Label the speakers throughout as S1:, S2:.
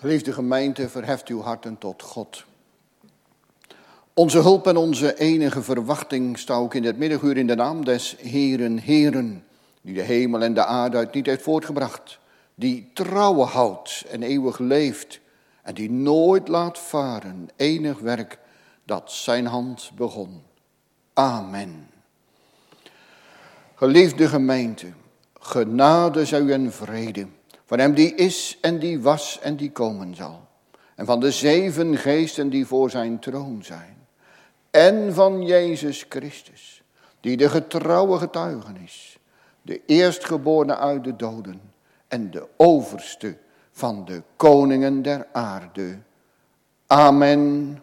S1: Geliefde gemeente, verheft uw harten tot God. Onze hulp en onze enige verwachting staat ook in dit middaguur in de naam des Heeren, Heeren, die de hemel en de aarde uit niet heeft voortgebracht, die trouwe houdt en eeuwig leeft en die nooit laat varen enig werk dat zijn hand begon. Amen. Geliefde gemeente, genade zij u en vrede van hem die is en die was en die komen zal. En van de 7 geesten die voor zijn troon zijn. En van Jezus Christus, die de getrouwe getuige is. De eerstgeborene uit de doden en de overste van de koningen der aarde. Amen.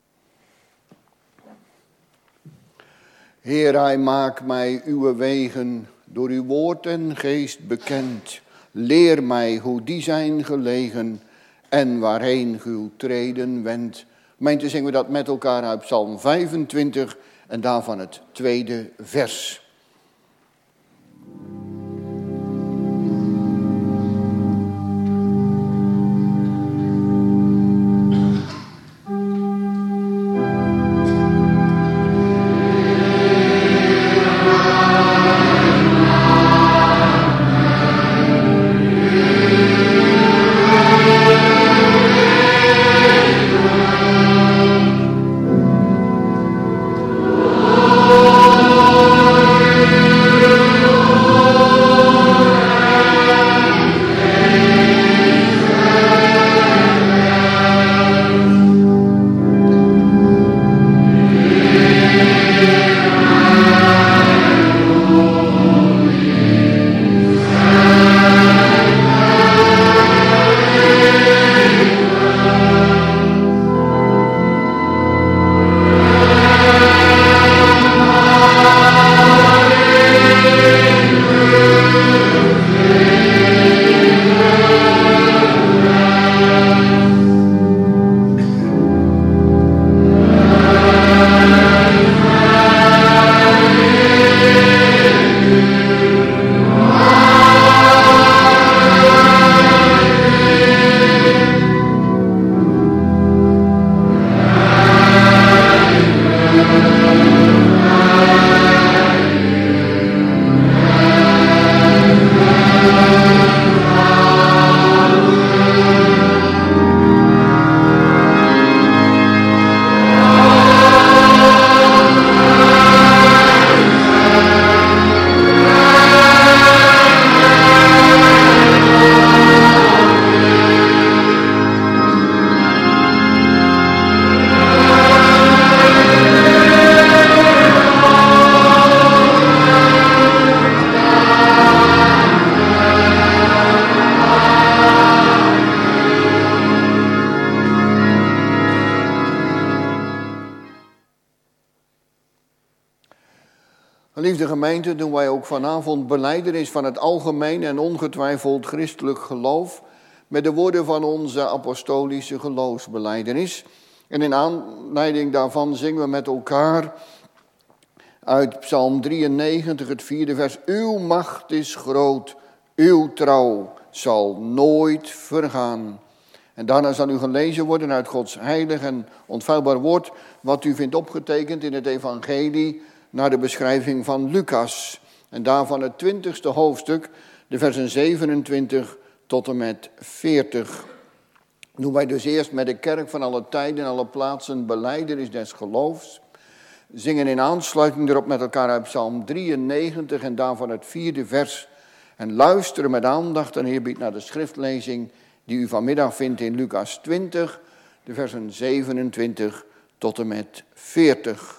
S1: Heer, hij maakt mij uw wegen door uw woord en geest bekend. Leer mij hoe die zijn gelegen en waarheen uw treden wendt. Gemeente, zingen we dat met elkaar uit Psalm 25 en daarvan het 2e vers. Geliefde gemeente, doen wij ook vanavond belijdenis van het algemeen en ongetwijfeld christelijk geloof met de woorden van onze apostolische geloofsbelijdenis. En in aanleiding daarvan zingen we met elkaar uit Psalm 93, het 4e vers. Uw macht is groot, uw trouw zal nooit vergaan. En daarna zal u gelezen worden uit Gods heilig en onfeilbaar woord, wat u vindt opgetekend in het evangelie naar de beschrijving van Lucas. En daarvan het 20e hoofdstuk, de versen 27 tot en met 40. Doen wij dus eerst met de kerk van alle tijden en alle plaatsen belijdenis des geloofs. Zingen in aansluiting erop met elkaar uit Psalm 93 en daarvan het 4e vers. En luisteren met aandacht en eerbied naar de schriftlezing die u vanmiddag vindt in Lucas 20, de versen 27 tot en met 40.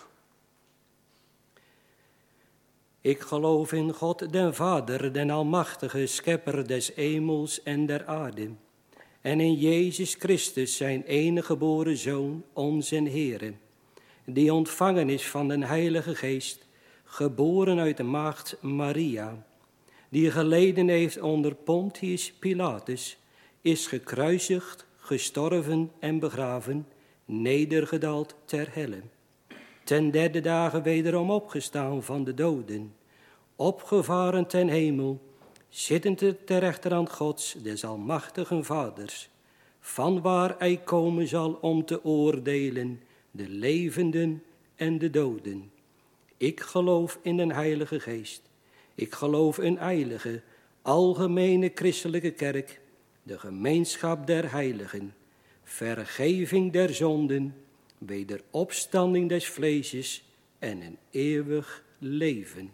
S2: Ik geloof in God, den Vader, den Almachtige, Schepper des hemels en der aarde. En in Jezus Christus, zijn enige geboren Zoon, onze Heere, die ontvangen is van den Heilige Geest, geboren uit de maagd Maria, die geleden heeft onder Pontius Pilatus, is gekruisigd, gestorven en begraven, nedergedaald ter helle. Ten 3e dagen wederom opgestaan van de doden, opgevaren ten hemel, zittend ter rechterhand Gods, des almachtigen Vaders. vanwaar hij komen zal om te oordelen de levenden en de doden. Ik geloof in den Heilige Geest. Ik geloof in heilige, algemene christelijke kerk, de gemeenschap der heiligen, vergeving der zonden, wederopstanding des vleesjes en een eeuwig leven.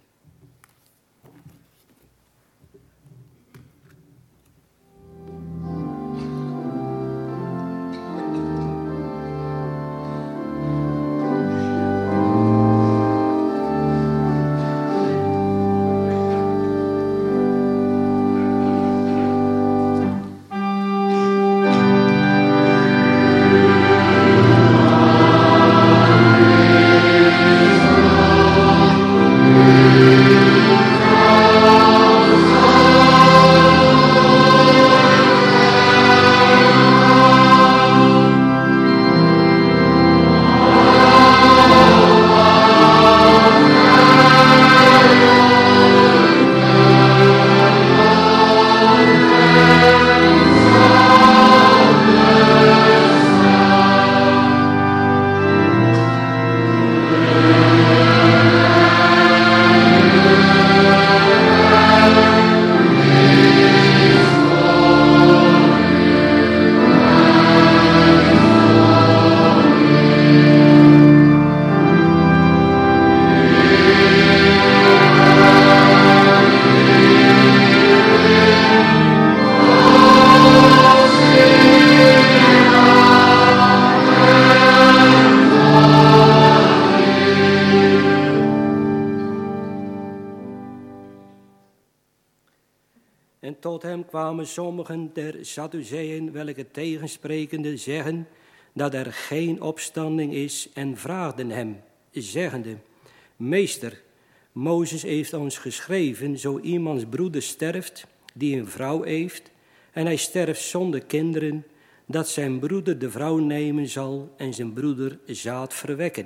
S2: En tot hem kwamen sommigen der Sadduceeën, welke tegensprekende zeggen dat er geen opstanding is, en vraagden hem, zeggende: Meester, Mozes heeft ons geschreven, zo iemands broeder sterft, die een vrouw heeft, en hij sterft zonder kinderen, dat zijn broeder de vrouw nemen zal en zijn broeder zaad verwekken.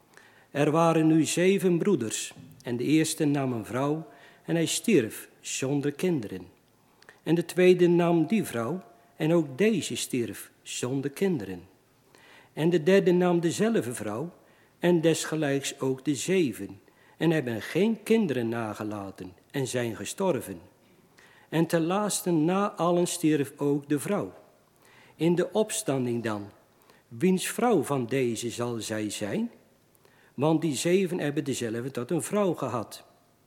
S2: Er waren nu 7 broeders, en de eerste nam een vrouw, en hij stierf zonder kinderen. En de tweede nam die vrouw, en ook deze stierf zonder kinderen. En de derde nam dezelfde vrouw, en desgelijks ook de 7, en hebben geen kinderen nagelaten, en zijn gestorven. En ten laatste na allen stierf ook de vrouw. In de opstanding dan, wiens vrouw van deze zal zij zijn? Want die 7 hebben dezelfde tot een vrouw gehad.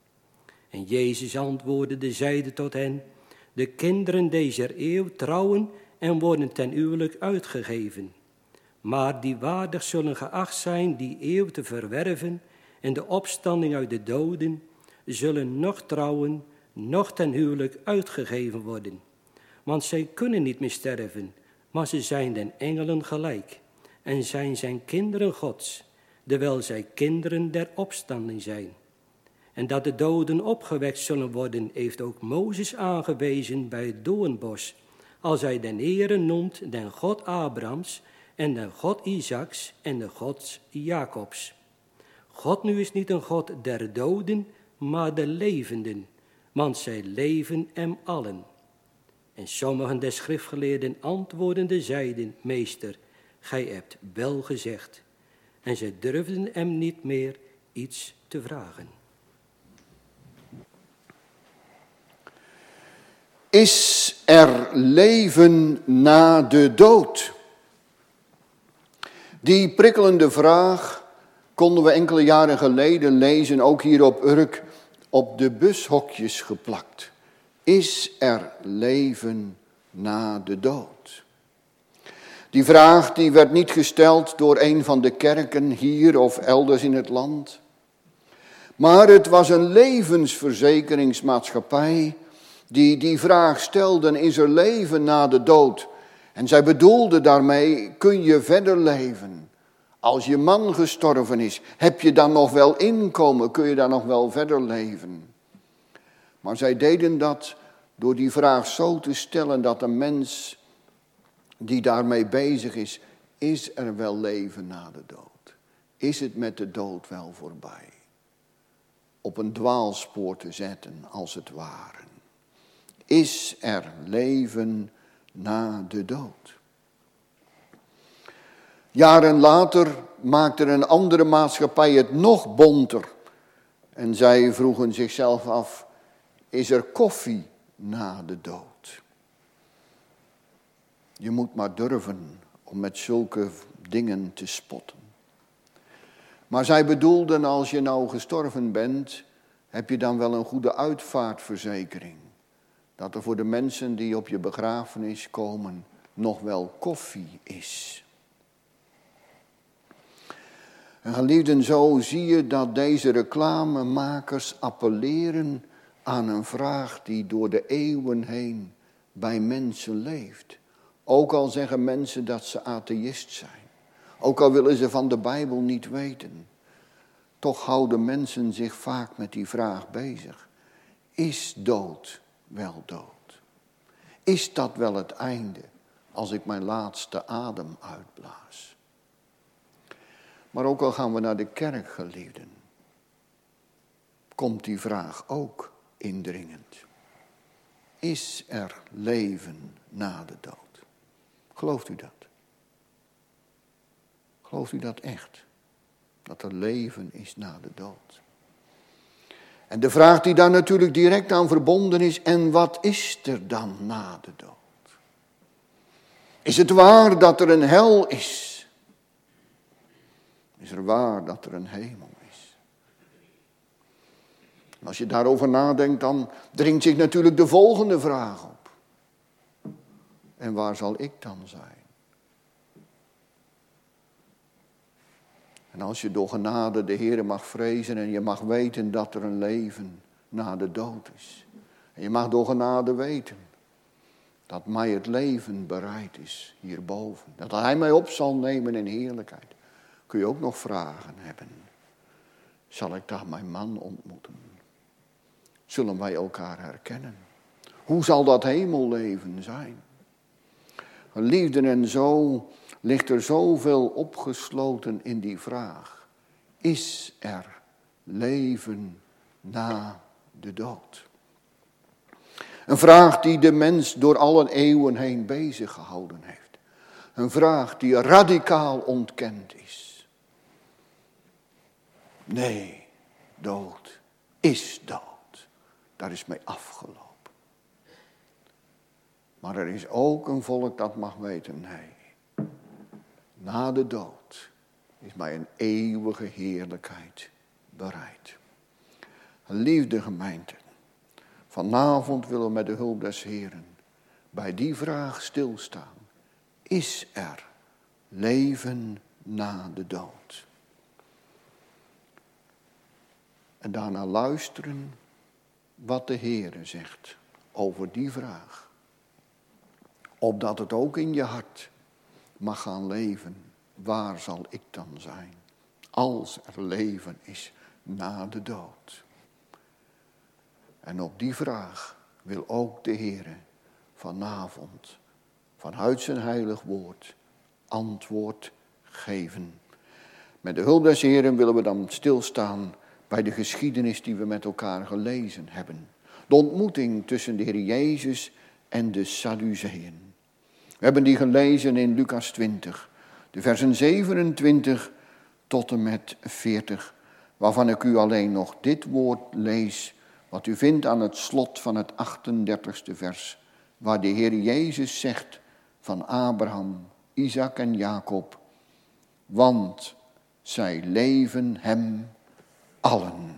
S2: En Jezus antwoordde, zeide tot hen: de kinderen dezer eeuw trouwen en worden ten huwelijk uitgegeven. Maar die waardig zullen geacht zijn die eeuw te verwerven en de opstanding uit de doden, zullen noch trouwen, noch ten huwelijk uitgegeven worden. Want zij kunnen niet meer sterven, maar ze zijn den engelen gelijk en zijn kinderen Gods, terwijl zij kinderen der opstanding zijn. En dat de doden opgewekt zullen worden, heeft ook Mozes aangewezen bij het doornbos, als hij den Heere noemt, den God Abrahams en den God Isaaks en de God Jacobs. God nu is niet een God der doden, maar der levenden, want zij leven hem allen. En sommigen der schriftgeleerden antwoordende zeiden: Meester, gij hebt wel gezegd. En zij durfden hem niet meer iets te vragen.
S1: Is er leven na de dood? Die prikkelende vraag konden we enkele jaren geleden lezen, ook hier op Urk, op de bushokjes geplakt. Is er leven na de dood? Die vraag die werd niet gesteld door een van de kerken hier of elders in het land. Maar het was een levensverzekeringsmaatschappij die vraag stelden: is er leven na de dood? En zij bedoelden daarmee: kun je verder leven? Als je man gestorven is, heb je dan nog wel inkomen? Kun je dan nog wel verder leven? Maar zij deden dat door die vraag zo te stellen dat een mens die daarmee bezig is er wel leven na de dood? Is het met de dood wel voorbij? Op een dwaalspoor te zetten, als het ware. Is er leven na de dood? Jaren later maakte een andere maatschappij het nog bonter. En zij vroegen zichzelf af, is er koffie na de dood? Je moet maar durven om met zulke dingen te spotten. Maar zij bedoelden, als je nou gestorven bent, heb je dan wel een goede uitvaartverzekering. Dat er voor de mensen die op je begrafenis komen nog wel koffie is. En geliefden, zo zie je dat deze reclamemakers appelleren aan een vraag die door de eeuwen heen bij mensen leeft. Ook al zeggen mensen dat ze atheïst zijn. Ook al willen ze van de Bijbel niet weten. Toch houden mensen zich vaak met die vraag bezig. Is dood wel dood? Is dat wel het einde als ik mijn laatste adem uitblaas? Maar ook al gaan we naar de kerk, geliefden, komt die vraag ook indringend. Is er leven na de dood? Gelooft u dat? Gelooft u dat echt? Dat er leven is na de dood? En de vraag die daar natuurlijk direct aan verbonden is, en wat is er dan na de dood? Is het waar dat er een hel is? Is er waar dat er een hemel is? En als je daarover nadenkt, dan dringt zich natuurlijk de volgende vraag op. En waar zal ik dan zijn? En als je door genade de Heere mag vrezen en je mag weten dat er een leven na de dood is. En je mag door genade weten dat mij het leven bereid is hierboven. Dat hij mij op zal nemen in heerlijkheid. Kun je ook nog vragen hebben. Zal ik daar mijn man ontmoeten? Zullen wij elkaar herkennen? Hoe zal dat hemelleven zijn? Liefden, en zo ligt er zoveel opgesloten in die vraag. Is er leven na de dood? Een vraag die de mens door alle eeuwen heen bezig gehouden heeft. Een vraag die radicaal ontkend is. Nee, dood is dood. Daar is mee afgelopen. Maar er is ook een volk dat mag weten, nee. Na de dood is mij een eeuwige heerlijkheid bereid. Geliefde gemeente, vanavond willen we met de hulp des Heeren bij die vraag stilstaan. Is er leven na de dood? En daarna luisteren wat de Heere zegt over die vraag. Opdat het ook in je hart mag gaan leven. Waar zal ik dan zijn? Als er leven is na de dood. En op die vraag wil ook de Heere vanavond vanuit zijn heilig woord antwoord geven. Met de hulp des Heeren willen we dan stilstaan bij de geschiedenis die we met elkaar gelezen hebben. De ontmoeting tussen de Heer Jezus en de Sadduceeën. We hebben die gelezen in Lucas 20, de versen 27 tot en met 40, waarvan ik u alleen nog dit woord lees, wat u vindt aan het slot van het 38e vers, waar de Heer Jezus zegt van Abraham, Isaac en Jacob, want zij leven hem allen.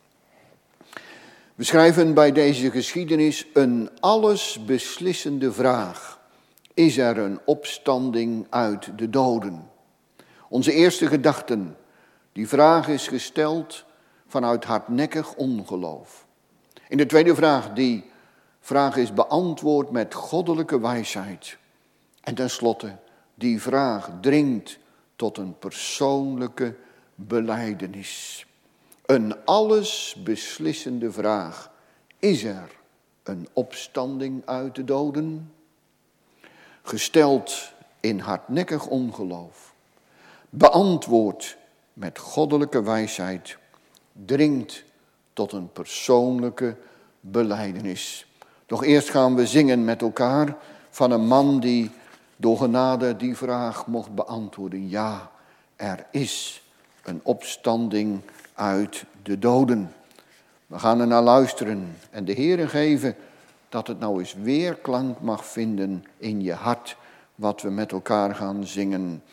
S1: We schrijven bij deze geschiedenis een allesbeslissende vraag. Is er een opstanding uit de doden? Onze eerste gedachten, die vraag is gesteld vanuit hardnekkig ongeloof. In de tweede vraag, die vraag is beantwoord met goddelijke wijsheid. En tenslotte, die vraag dringt tot een persoonlijke belijdenis. Een allesbeslissende vraag. Is er een opstanding uit de doden? Gesteld in hardnekkig ongeloof. Beantwoord met goddelijke wijsheid. Dringt tot een persoonlijke belijdenis. Doch eerst gaan we zingen met elkaar van een man die door genade die vraag mocht beantwoorden. Ja, er is een opstanding uit de doden. We gaan er naar luisteren en de Heere geven dat het nou eens weerklank mag vinden in je hart, wat we met elkaar gaan zingen.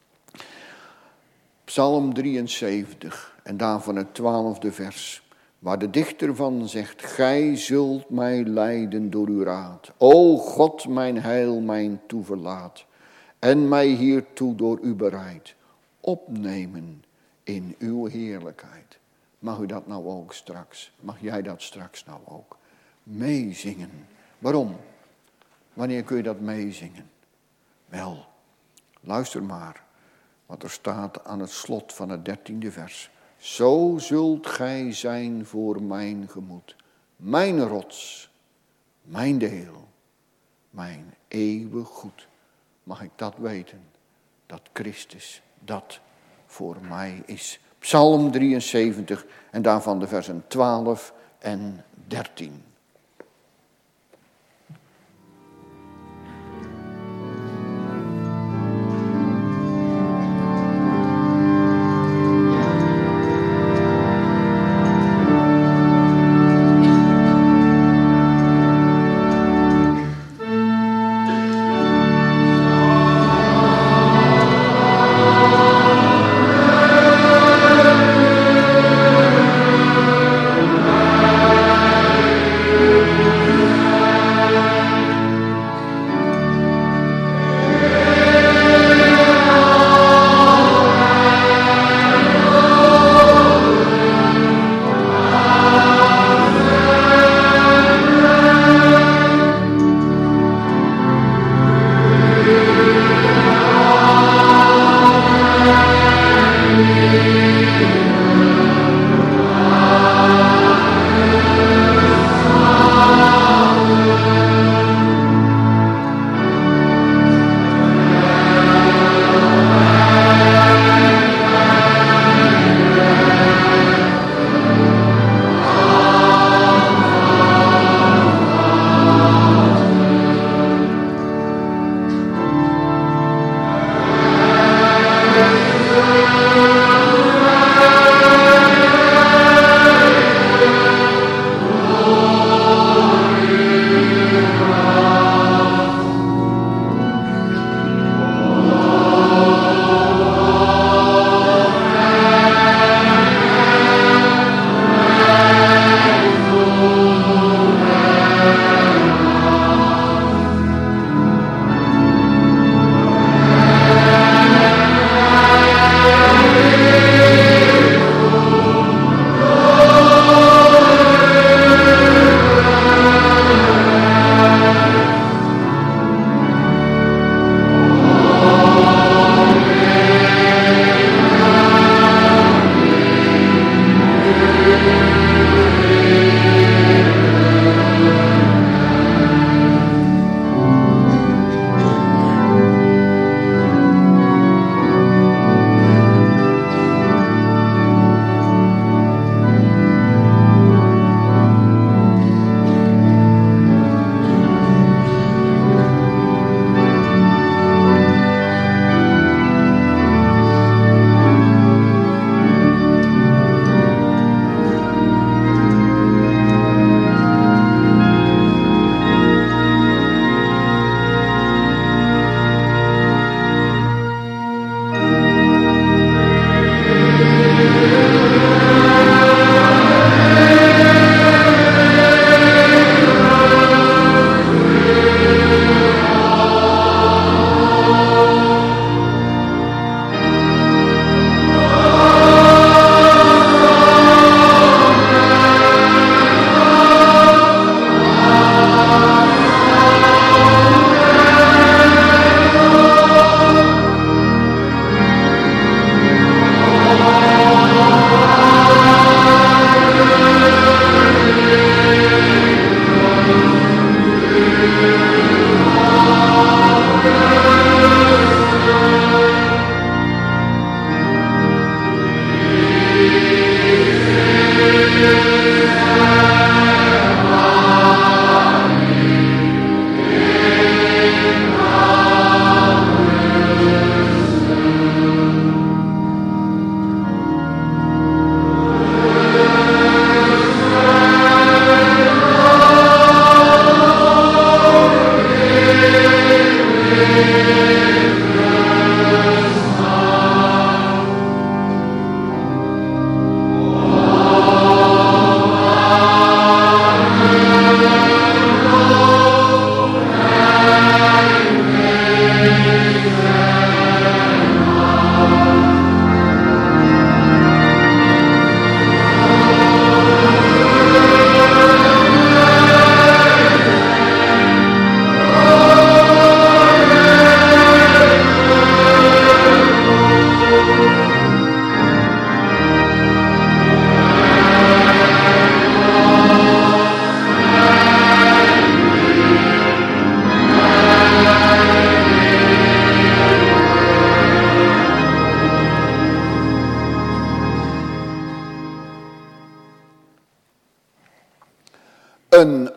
S1: Psalm 73 en daarvan het 12e vers, waar de dichter van zegt: Gij zult mij leiden door uw raad. O God, mijn heil, mijn toeverlaat, en mij hiertoe door u bereid. Opnemen in uw heerlijkheid. Mag u dat nou ook straks? Mag jij dat straks nou ook? Meezingen. Waarom? Wanneer kun je dat meezingen? Wel, luister maar wat er staat aan het slot van het 13e vers. Zo zult gij zijn voor mijn gemoed, mijn rots, mijn deel, mijn eeuwig goed. Mag ik dat weten, dat Christus dat voor mij is. Psalm 73 en daarvan de versen 12 en 13.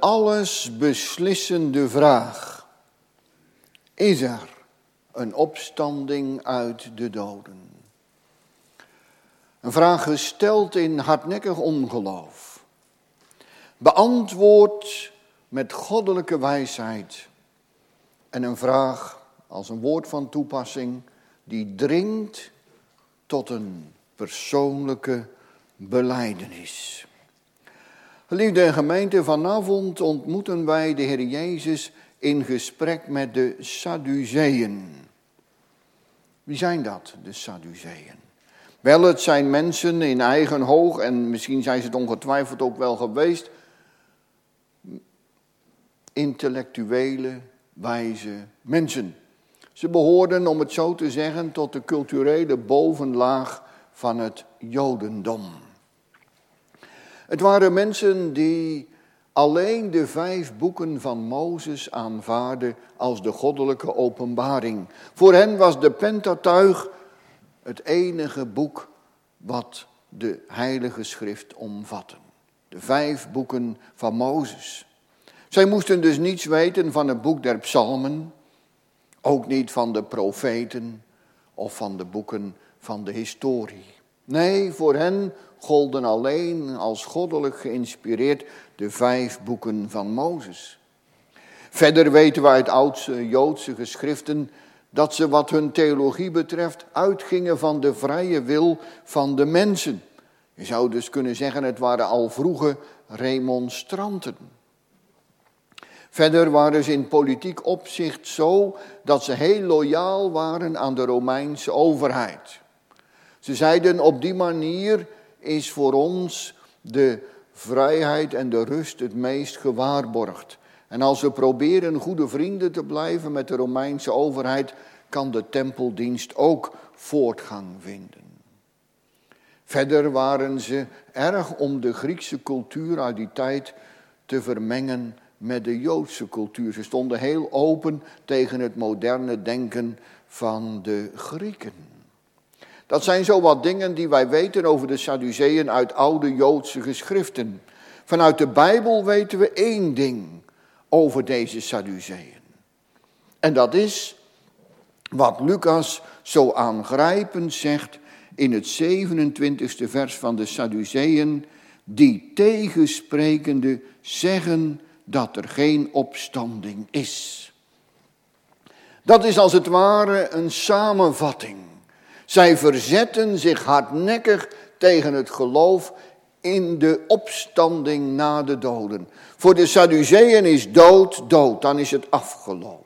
S1: alles beslissende vraag. Is er een opstanding uit de doden? Een vraag gesteld in hardnekkig ongeloof. Beantwoord met goddelijke wijsheid. En een vraag als een woord van toepassing die dringt tot een persoonlijke belijdenis. Geliefde gemeente, vanavond ontmoeten wij de Heer Jezus in gesprek met de Sadduceeën. Wie zijn dat, de Sadduceeën? Wel, het zijn mensen in eigen hoog, en misschien zijn ze het ongetwijfeld ook wel geweest, intellectuele, wijze mensen. Ze behoorden, om het zo te zeggen, tot de culturele bovenlaag van het Jodendom. Het waren mensen die alleen de 5 boeken van Mozes aanvaarden als de goddelijke openbaring. Voor hen was de Pentateuch het enige boek wat de Heilige Schrift omvatte. De 5 boeken van Mozes. Zij moesten dus niets weten van het boek der psalmen, ook niet van de profeten of van de boeken van de historie. Nee, voor hen golden alleen als goddelijk geïnspireerd de 5 boeken van Mozes. Verder weten we uit oudste Joodse geschriften dat ze wat hun theologie betreft uitgingen van de vrije wil van de mensen. Je zou dus kunnen zeggen, het waren al vroege remonstranten. Verder waren ze in politiek opzicht zo dat ze heel loyaal waren aan de Romeinse overheid. Ze zeiden, op die manier is voor ons de vrijheid en de rust het meest gewaarborgd. En als we proberen goede vrienden te blijven met de Romeinse overheid, kan de tempeldienst ook voortgang vinden. Verder waren ze erg om de Griekse cultuur uit die tijd te vermengen met de Joodse cultuur. Ze stonden heel open tegen het moderne denken van de Grieken. Dat zijn zo wat dingen die wij weten over de Sadduceeën uit oude Joodse geschriften. Vanuit de Bijbel weten we 1 ding over deze Sadduceeën. En dat is wat Lucas zo aangrijpend zegt in het 27e vers van de Sadduceeën, die tegensprekende zeggen dat er geen opstanding is. Dat is als het ware een samenvatting. Zij verzetten zich hardnekkig tegen het geloof in de opstanding na de doden. Voor de Sadduceeën is dood, dood, dan is het afgelopen.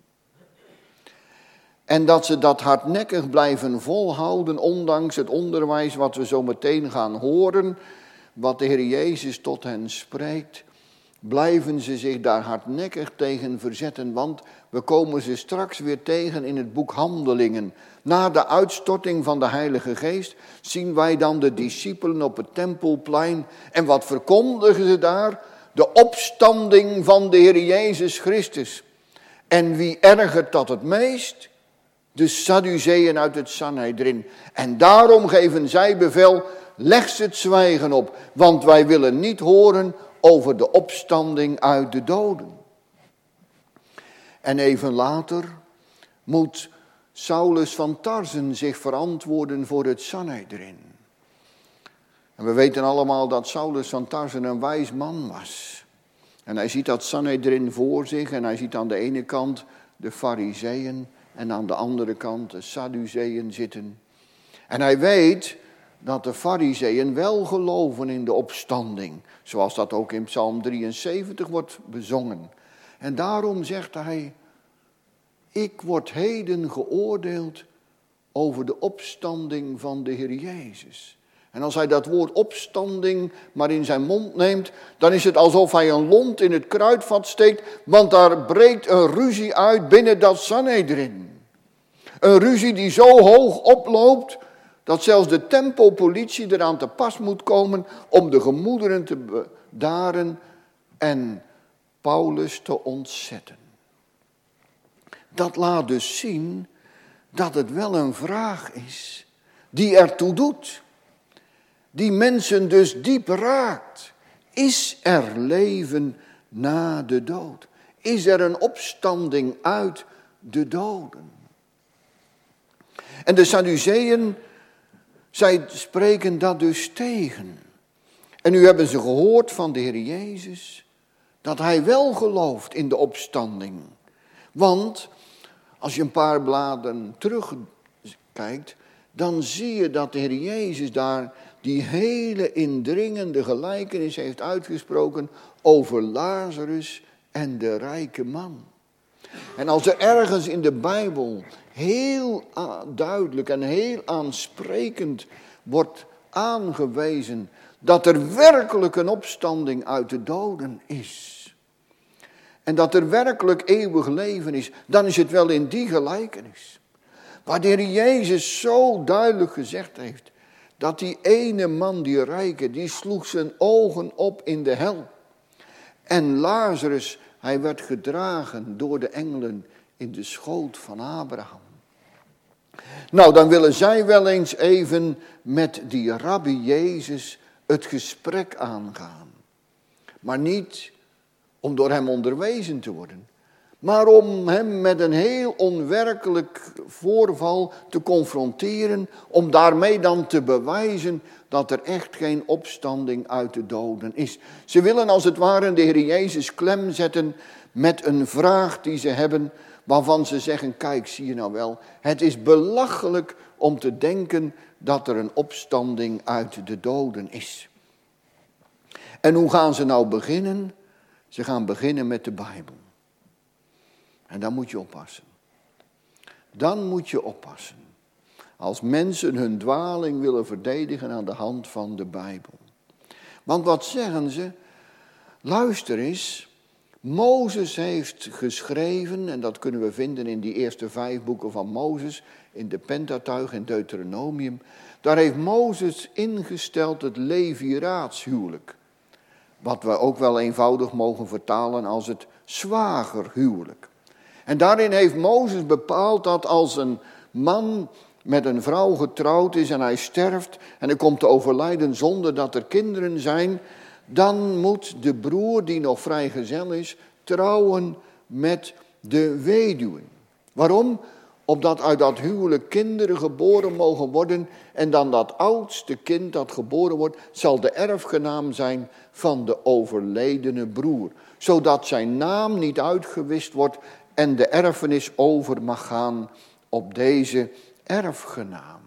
S1: En dat ze dat hardnekkig blijven volhouden, ondanks het onderwijs wat we zo meteen gaan horen, wat de Heer Jezus tot hen spreekt, blijven ze zich daar hardnekkig tegen verzetten, want we komen ze straks weer tegen in het boek Handelingen. Na de uitstorting van de Heilige Geest zien wij dan de discipelen op het Tempelplein. En wat verkondigen ze daar? De opstanding van de Heer Jezus Christus. En wie ergert dat het meest? De Sadduceeën uit het Sanhedrin. En daarom geven zij bevel, leg ze het zwijgen op, want wij willen niet horen over de opstanding uit de doden. En even later moet Saulus van Tarsen zich verantwoorden voor het Sanhedrin. En we weten allemaal dat Saulus van Tarsen een wijs man was. En hij ziet dat Sanhedrin voor zich en hij ziet aan de ene kant de Farizeeën en aan de andere kant de Sadduceeën zitten. En hij weet dat de Farizeeën wel geloven in de opstanding, zoals dat ook in Psalm 73 wordt bezongen. En daarom zegt hij, ik word heden geoordeeld over de opstanding van de Heer Jezus. En als hij dat woord opstanding maar in zijn mond neemt, dan is het alsof hij een lont in het kruidvat steekt, want daar breekt een ruzie uit binnen dat Sanhedrin. Een ruzie die zo hoog oploopt, dat zelfs de tempelpolitie eraan te pas moet komen om de gemoederen te bedaren en Paulus te ontzetten. Dat laat dus zien dat het wel een vraag is die ertoe doet. Die mensen dus diep raakt. Is er leven na de dood? Is er een opstanding uit de doden? En de Sadduceeën, zij spreken dat dus tegen. En nu hebben ze gehoord van de Heer Jezus dat hij wel gelooft in de opstanding. Want als je een paar bladen terugkijkt, dan zie je dat de Heer Jezus daar die hele indringende gelijkenis heeft uitgesproken over Lazarus en de rijke man. En als er ergens in de Bijbel heel duidelijk en heel aansprekend wordt aangewezen dat er werkelijk een opstanding uit de doden is. En dat er werkelijk eeuwig leven is, dan is het wel in die gelijkenis. Waar de Heer Jezus zo duidelijk gezegd heeft, dat die ene man, die rijke, die sloeg zijn ogen op in de hel. En Lazarus, hij werd gedragen door de engelen in de schoot van Abraham. Nou, dan willen zij wel eens even met die rabbi Jezus het gesprek aangaan. Maar niet om door hem onderwezen te worden, maar om hem met een heel onwerkelijk voorval te confronteren, om daarmee dan te bewijzen dat er echt geen opstanding uit de doden is. Ze willen als het ware de Heer Jezus klem zetten met een vraag die ze hebben, waarvan ze zeggen, kijk, zie je nou wel, het is belachelijk om te denken dat er een opstanding uit de doden is. En hoe gaan ze nou beginnen? Ze gaan beginnen met de Bijbel. En dan moet je oppassen. Dan moet je oppassen. Als mensen hun dwaling willen verdedigen aan de hand van de Bijbel. Want wat zeggen ze? Luister eens. Mozes heeft geschreven, en dat kunnen we vinden in die eerste 5 boeken van Mozes, in de Pentateuch en Deuteronomium. Daar heeft Mozes ingesteld het leviraatshuwelijk. Wat we ook wel eenvoudig mogen vertalen als het zwagerhuwelijk. En daarin heeft Mozes bepaald dat als een man met een vrouw getrouwd is en hij sterft en hij komt te overlijden zonder dat er kinderen zijn, dan moet de broer die nog vrijgezel is trouwen met de weduwe. Waarom? Opdat uit dat huwelijk kinderen geboren mogen worden en dan dat oudste kind dat geboren wordt zal de erfgenaam zijn van de overledene broer. Zodat zijn naam niet uitgewist wordt en de erfenis over mag gaan op deze erfgenaam.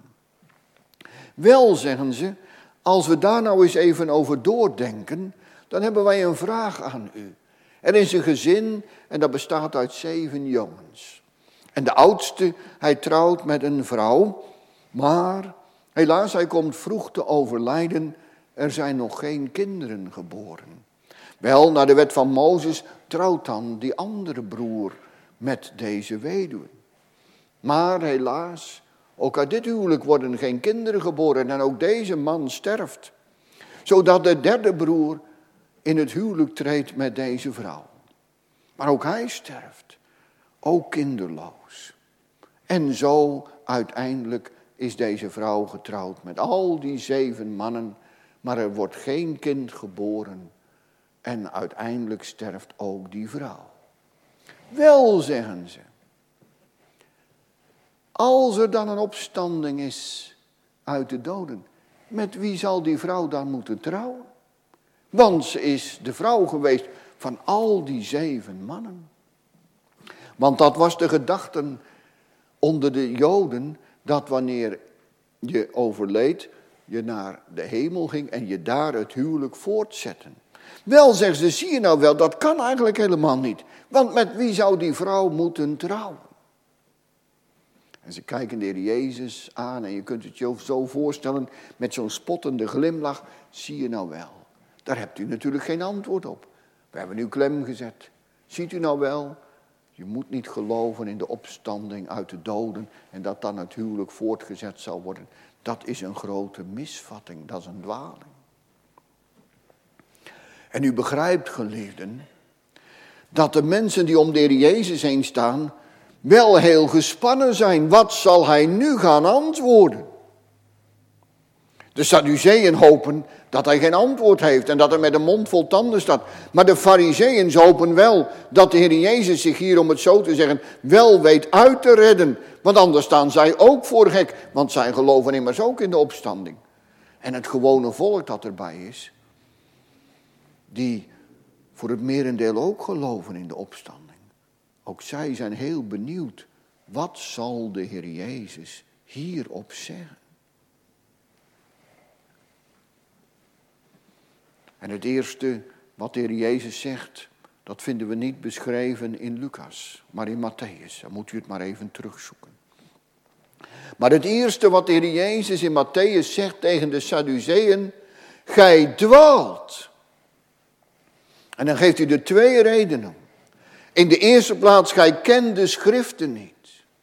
S1: Wel, zeggen ze, als we daar nou eens even over doordenken, dan hebben wij een vraag aan u. Er is een gezin en dat bestaat uit 7 jongens. En de oudste, hij trouwt met een vrouw, maar helaas hij komt vroeg te overlijden. Er zijn nog geen kinderen geboren. Wel, naar de wet van Mozes trouwt dan die andere broer met deze weduwe. Maar helaas, ook uit dit huwelijk worden geen kinderen geboren en ook deze man sterft. Zodat de derde broer in het huwelijk treedt met deze vrouw. Maar ook hij sterft, ook kinderloos. En zo uiteindelijk is deze vrouw getrouwd met al die 7 mannen, maar er wordt geen kind geboren. En uiteindelijk sterft ook die vrouw. Wel, zeggen ze, als er dan een opstanding is uit de doden, met wie zal die vrouw dan moeten trouwen? Want ze is de vrouw geweest van al die 7 mannen. Want dat was de gedachte onder de Joden, dat wanneer je overleed, je naar de hemel ging en je daar het huwelijk voortzette. Wel, zeggen ze, zie je nou wel, dat kan eigenlijk helemaal niet. Want met wie zou die vrouw moeten trouwen? En ze kijken de Heer Jezus aan en je kunt het je zo voorstellen met zo'n spottende glimlach. Zie je nou wel, daar hebt u natuurlijk geen antwoord op. We hebben u klem gezet. Ziet u nou wel, je moet niet geloven in de opstanding uit de doden en dat dan het huwelijk voortgezet zal worden. Dat is een grote misvatting, dat is een dwaling. En u begrijpt, geliefden, dat de mensen die om de Heer Jezus heen staan wel heel gespannen zijn. Wat zal hij nu gaan antwoorden? De Sadduceeën hopen dat hij geen antwoord heeft en dat hij met een mond vol tanden staat. Maar de Farizeeën hopen wel dat de Heer Jezus zich hier, om het zo te zeggen, wel weet uit te redden. Want anders staan zij ook voor gek, want zij geloven immers ook in de opstanding. En het gewone volk dat erbij is, die voor het merendeel ook geloven in de opstanding. Ook zij zijn heel benieuwd, wat zal de Heer Jezus hierop zeggen? En het eerste wat de Heer Jezus zegt, dat vinden we niet beschreven in Lucas, maar in Matthäus. Dan moet u het maar even terugzoeken. Maar het eerste wat de Heer Jezus in Matthäus zegt tegen de Sadduceeën, gij dwaalt. En dan geeft hij er 2 redenen. In de eerste plaats, gij kent de schriften niet.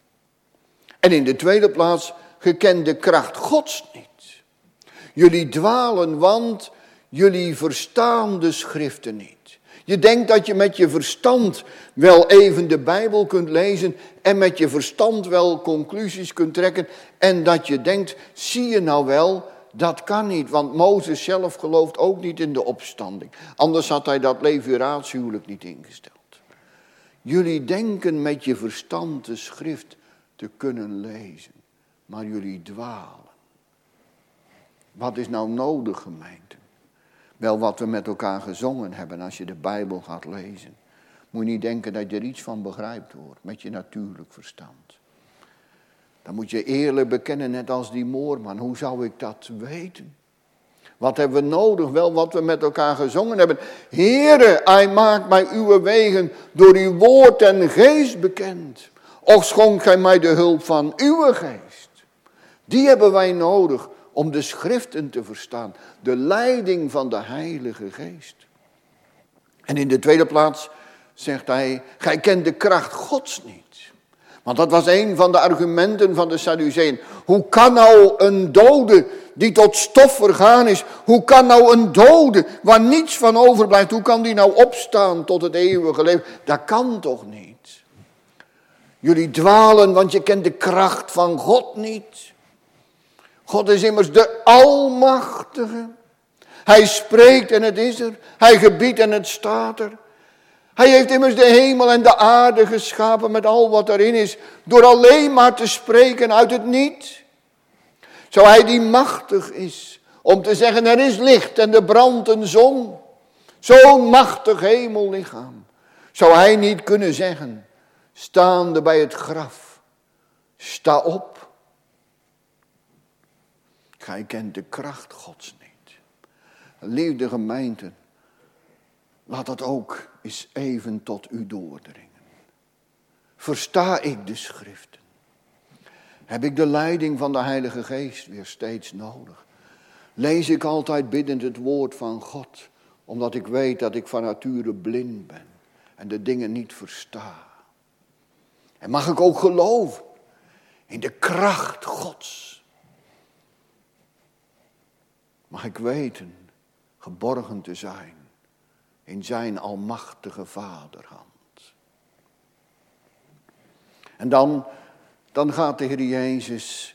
S1: En in de tweede plaats, gij kent de kracht Gods niet. Jullie dwalen, want jullie verstaan de schriften niet. Je denkt dat je met je verstand wel even de Bijbel kunt lezen en met je verstand wel conclusies kunt trekken. En dat je denkt, zie je nou wel, dat kan niet. Want Mozes zelf gelooft ook niet in de opstanding. Anders had hij dat leviraatshuwelijk niet ingesteld. Jullie denken met je verstand de schrift te kunnen lezen, maar jullie dwalen. Wat is nou nodig, gemeente? Wel wat we met elkaar gezongen hebben als je de Bijbel gaat lezen. Moet je niet denken dat je er iets van begrijpt hoor, met je natuurlijk verstand. Dan moet je eerlijk bekennen, net als die moorman. Hoe zou ik dat weten? Wat hebben we nodig? Wel wat we met elkaar gezongen hebben. Heere, hij maakt mij uw wegen door uw woord en geest bekend. Och schonk gij mij de hulp van uw geest. Die hebben wij nodig om de schriften te verstaan. De leiding van de Heilige Geest. En in de tweede plaats zegt hij, gij kent de kracht Gods niet. Want dat was een van de argumenten van de Sadduceeën. Hoe kan nou een dode die tot stof vergaan is, hoe kan nou een dode waar niets van overblijft, hoe kan die nou opstaan tot het eeuwige leven? Dat kan toch niet? Jullie dwalen, want je kent de kracht van God niet. God is immers de Almachtige. Hij spreekt en het is er. Hij gebiedt en het staat er. Hij heeft immers de hemel en de aarde geschapen met al wat erin is, door alleen maar te spreken uit het niet. Zou hij die machtig is om te zeggen, er is licht en er brandt een zon. Zo'n machtig hemellichaam. Zou hij niet kunnen zeggen, staande bij het graf, sta op. Gij kent de kracht Gods niet. Liefde gemeente, laat dat ook eens even tot u doordringen. Versta ik de schriften? Heb ik de leiding van de Heilige Geest weer steeds nodig? Lees ik altijd biddend het woord van God, omdat ik weet dat ik van nature blind ben en de dingen niet versta. En mag ik ook geloven in de kracht Gods? Mag ik weten geborgen te zijn in zijn almachtige vaderhand. En dan gaat de Heer Jezus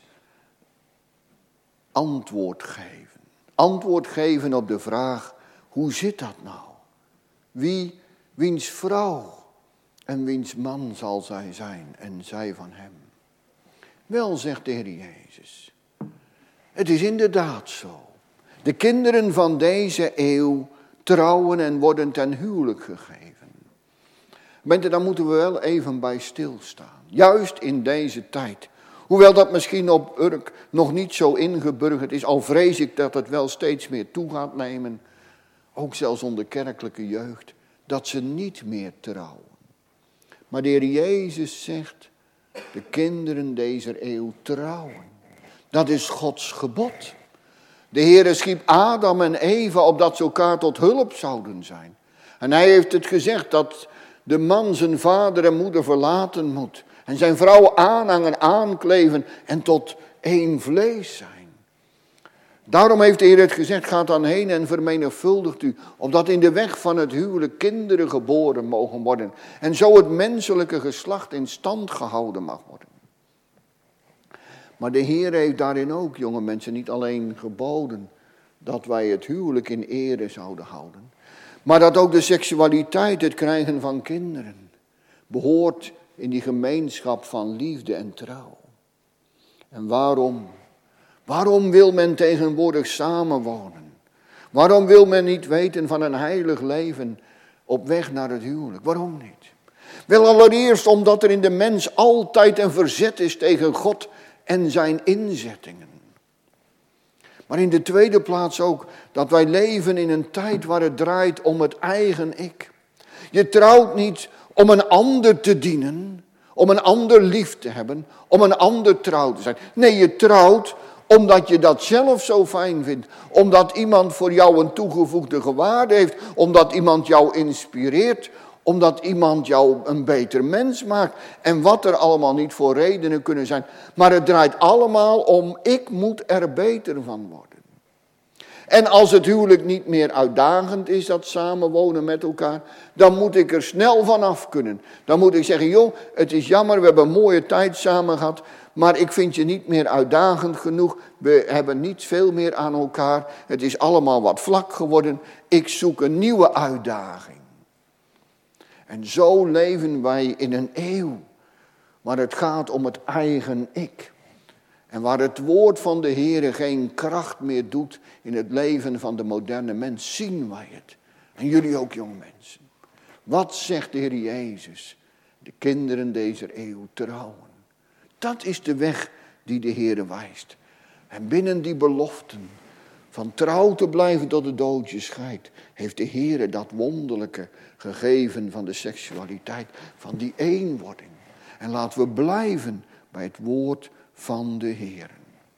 S1: antwoord geven. Antwoord geven op de vraag, hoe zit dat nou? Wiens vrouw en wiens man zal zij zijn en zij van hem? Wel, zegt de Heer Jezus, het is inderdaad zo. De kinderen van deze eeuw trouwen en worden ten huwelijk gegeven. Daar moeten we wel even bij stilstaan. Juist in deze tijd. Hoewel dat misschien op Urk nog niet zo ingeburgerd is, al vrees ik dat het wel steeds meer toe gaat nemen. Ook zelfs onder kerkelijke jeugd. Dat ze niet meer trouwen. Maar de Heer Jezus zegt, de kinderen deze eeuw trouwen. Dat is Gods gebod. De Heere schiep Adam en Eva opdat ze elkaar tot hulp zouden zijn. En hij heeft het gezegd dat de man zijn vader en moeder verlaten moet. En zijn vrouw aanhangen, aankleven en tot één vlees zijn. Daarom heeft de Heer het gezegd, ga dan heen en vermenigvuldigt u. Opdat in de weg van het huwelijk kinderen geboren mogen worden. En zo het menselijke geslacht in stand gehouden mag worden. Maar de Heer heeft daarin ook, jonge mensen, niet alleen geboden dat wij het huwelijk in ere zouden houden. Maar dat ook de seksualiteit, het krijgen van kinderen, behoort in die gemeenschap van liefde en trouw. En waarom? Waarom wil men tegenwoordig samenwonen? Waarom wil men niet weten van een heilig leven op weg naar het huwelijk? Waarom niet? Wel, allereerst omdat er in de mens altijd een verzet is tegen God en zijn inzettingen. Maar in de tweede plaats ook dat wij leven in een tijd waar het draait om het eigen ik. Je trouwt niet om een ander te dienen, om een ander lief te hebben, om een ander trouw te zijn. Nee, je trouwt omdat je dat zelf zo fijn vindt. Omdat iemand voor jou een toegevoegde waarde heeft. Omdat iemand jou inspireert. Omdat iemand jou een beter mens maakt. En wat er allemaal niet voor redenen kunnen zijn. Maar het draait allemaal om, ik moet er beter van worden. En als het huwelijk niet meer uitdagend is, dat samenwonen met elkaar, dan moet ik er snel van af kunnen. Dan moet ik zeggen, joh, het is jammer, we hebben een mooie tijd samen gehad, maar ik vind je niet meer uitdagend genoeg. We hebben niet veel meer aan elkaar. Het is allemaal wat vlak geworden. Ik zoek een nieuwe uitdaging. En zo leven wij in een eeuw waar het gaat om het eigen ik. En waar het woord van de Heere geen kracht meer doet in het leven van de moderne mens, zien wij het. En jullie ook, jonge mensen. Wat zegt de Heer Jezus? De kinderen deze eeuw trouwen. Dat is de weg die de Heere wijst. En binnen die beloften van trouw te blijven tot de dood je scheidt, heeft de Heere dat wonderlijke gegeven van de seksualiteit, van die eenwording. En laten we blijven bij het woord van de Heere.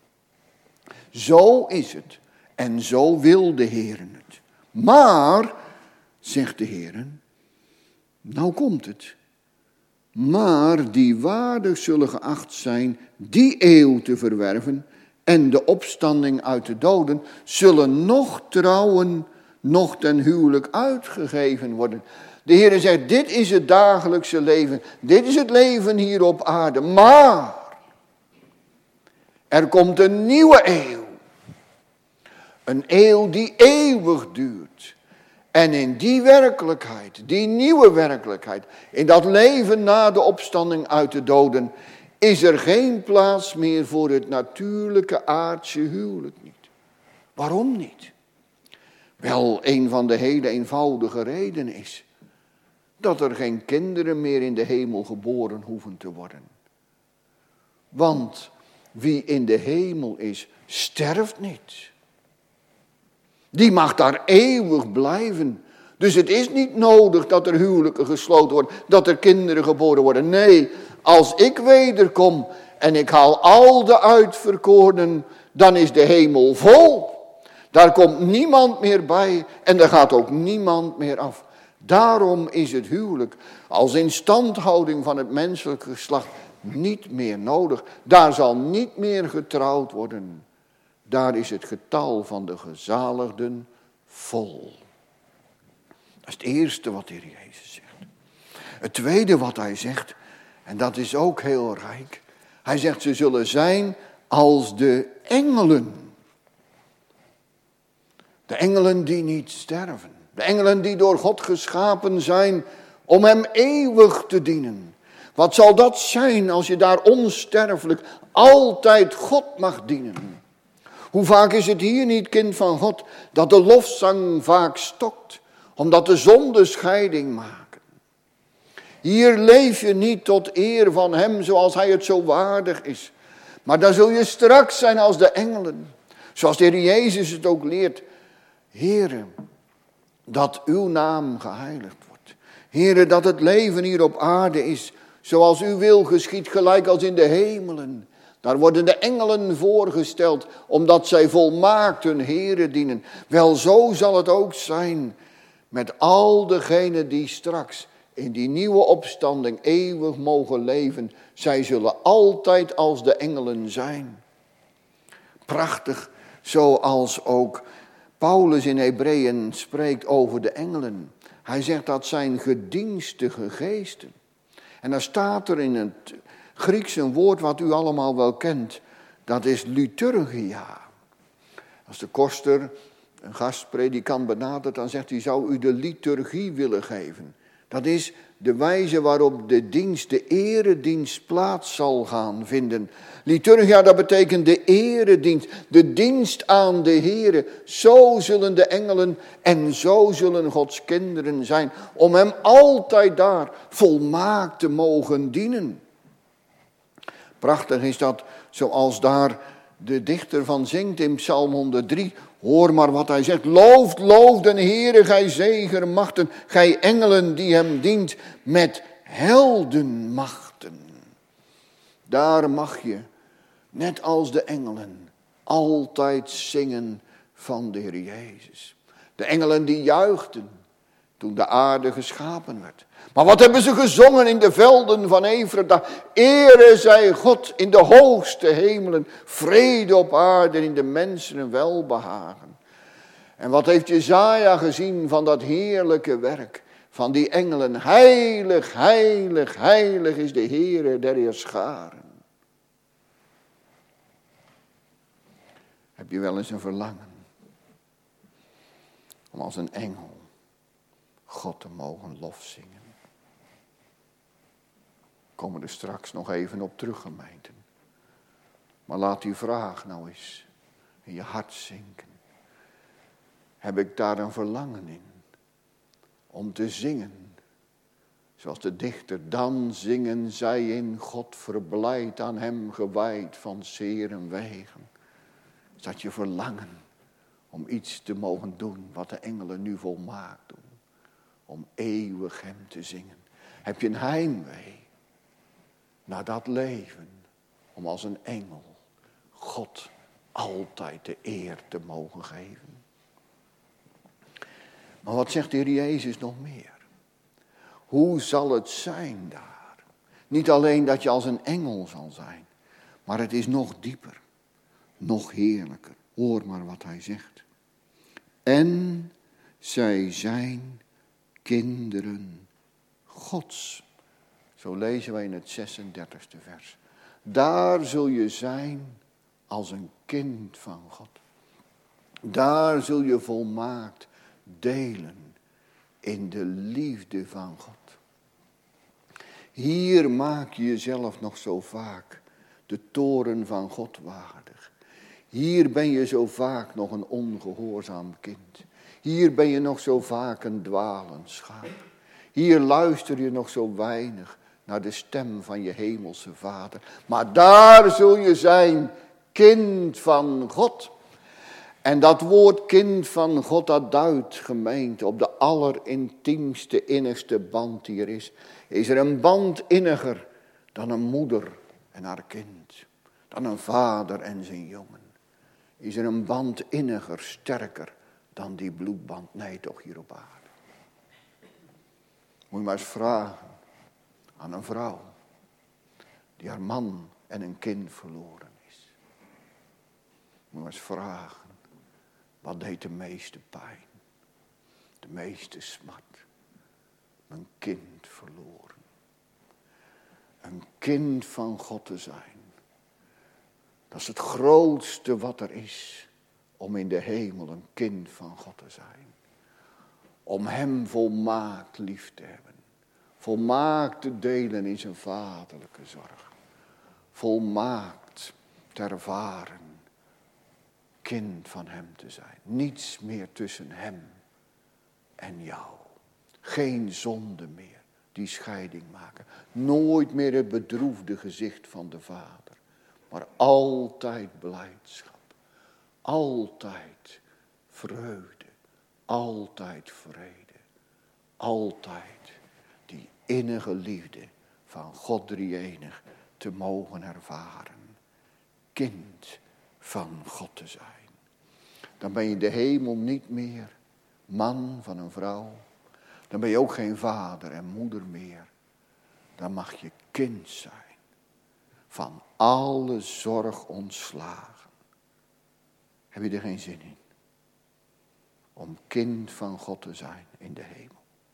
S1: Zo is het en zo wil de Heere het. Maar, zegt de Heere, nou komt het. Maar die waardig zullen geacht zijn die eeuw te verwerven en de opstanding uit de doden zullen nog trouwen, nog ten huwelijk uitgegeven worden. De Heer zegt, dit is het dagelijkse leven, dit is het leven hier op aarde, maar er komt een nieuwe eeuw. Een eeuw die eeuwig duurt. En in die werkelijkheid, die nieuwe werkelijkheid, in dat leven na de opstanding uit de doden, is er geen plaats meer voor het natuurlijke aardse huwelijk niet. Waarom niet? Wel, een van de hele eenvoudige redenen is dat er geen kinderen meer in de hemel geboren hoeven te worden. Want wie in de hemel is, sterft niet. Die mag daar eeuwig blijven. Dus het is niet nodig dat er huwelijken gesloten worden, dat er kinderen geboren worden. Nee, als ik wederkom en ik haal al de uitverkorenen, dan is de hemel vol. Daar komt niemand meer bij en daar gaat ook niemand meer af. Daarom is het huwelijk als instandhouding van het menselijk geslacht niet meer nodig. Daar zal niet meer getrouwd worden. Daar is het getal van de gezaligden vol. Dat is het eerste wat de Heer Jezus zegt. Het tweede wat hij zegt, en dat is ook heel rijk. Hij zegt, ze zullen zijn als de engelen. De engelen die niet sterven. De engelen die door God geschapen zijn om hem eeuwig te dienen. Wat zal dat zijn als je daar onsterfelijk altijd God mag dienen? Hoe vaak is het hier niet, kind van God, dat de lofzang vaak stokt, omdat de zonden scheiding maken. Hier leef je niet tot eer van hem zoals hij het zo waardig is. Maar dan zul je straks zijn als de engelen. Zoals de Heer Jezus het ook leert. Heere, dat uw naam geheiligd wordt. Heere, dat het leven hier op aarde is zoals uw wil geschiet, gelijk als in de hemelen. Daar worden de engelen voorgesteld, omdat zij volmaakt hun Heere dienen. Wel, zo zal het ook zijn met al degenen die straks in die nieuwe opstanding eeuwig mogen leven. Zij zullen altijd als de engelen zijn. Prachtig, zoals ook Paulus in Hebreeën spreekt over de engelen. Hij zegt dat zijn gedienstige geesten. En dan staat er in het Grieks een woord wat u allemaal wel kent. Dat is liturgia. Als de koster een gastpredikant benadert, dan zegt hij, zou u de liturgie willen geven? Dat is de wijze waarop de dienst, de eredienst plaats zal gaan vinden. Liturgia, dat betekent de eredienst, de dienst aan de Heere. Zo zullen de engelen en zo zullen Gods kinderen zijn, om hem altijd daar volmaakt te mogen dienen. Prachtig is dat, zoals daar de dichter van zingt in Psalm 103. Hoor maar wat hij zegt. Looft, looft den Heere, gij zegermachten, gij engelen die hem dient met heldenmachten. Daar mag je, net als de engelen, altijd zingen van de Heer Jezus. De engelen die juichten toen de aarde geschapen werd. Maar wat hebben ze gezongen in de velden van Efrata? Ere zij God in de hoogste hemelen, vrede op aarde en in de mensen een welbehagen. En wat heeft Jesaja gezien van dat heerlijke werk van die engelen? Heilig, heilig, heilig is de Heere der heerscharen. Heb je wel eens een verlangen om als een engel God te mogen lofzingen? Komen er straks nog even op terug, gemeenten. Maar laat die vraag nou eens in je hart zinken. Heb ik daar een verlangen in om te zingen? Zoals de dichter, dan zingen zij in God verblijd, aan hem gewijd van zeren wegen. Is dat je verlangen om iets te mogen doen wat de engelen nu volmaakt doen? Om eeuwig hem te zingen. Heb je een heimwee naar dat leven, om als een engel God altijd de eer te mogen geven? Maar wat zegt de Heer Jezus nog meer? Hoe zal het zijn daar? Niet alleen dat je als een engel zal zijn, maar het is nog dieper, nog heerlijker. Hoor maar wat hij zegt. En zij zijn kinderen Gods. Zo lezen wij in het 36e vers. Daar zul je zijn als een kind van God. Daar zul je volmaakt delen in de liefde van God. Hier maak je jezelf nog zo vaak de toren van God waardig. Hier ben je zo vaak nog een ongehoorzaam kind. Hier ben je nog zo vaak een dwalend schaap. Hier luister je nog zo weinig naar de stem van je hemelse Vader. Maar daar zul je zijn, kind van God. En dat woord kind van God, dat duidt, gemeente, op de allerintiemste, innigste band die er is. Is er een band inniger dan een moeder en haar kind? Dan een vader en zijn jongen? Is er een band inniger, sterker dan die bloedband? Nee, toch hier op aarde. Moet je maar eens vragen aan een vrouw die haar man en een kind verloren is. Moet je maar eens vragen, wat deed de meeste pijn, de meeste smart? Een kind verloren. Een kind van God te zijn. Dat is het grootste wat er is, om in de hemel een kind van God te zijn. Om hem volmaakt lief te hebben. Volmaakt te delen in zijn vaderlijke zorg. Volmaakt te ervaren kind van hem te zijn. Niets meer tussen hem en jou. Geen zonde meer die scheiding maken. Nooit meer het bedroefde gezicht van de Vader. Maar altijd blijdschap. Altijd vreugde. Altijd vrede. Altijd die innige liefde van God drie-enig te mogen ervaren. Kind van God te zijn. Dan ben je in de hemel niet meer man van een vrouw. Dan ben je ook geen vader en moeder meer. Dan mag je kind zijn. Van alle zorg ontslagen. Heb je er geen zin in? Om kind van God te zijn in de hemel.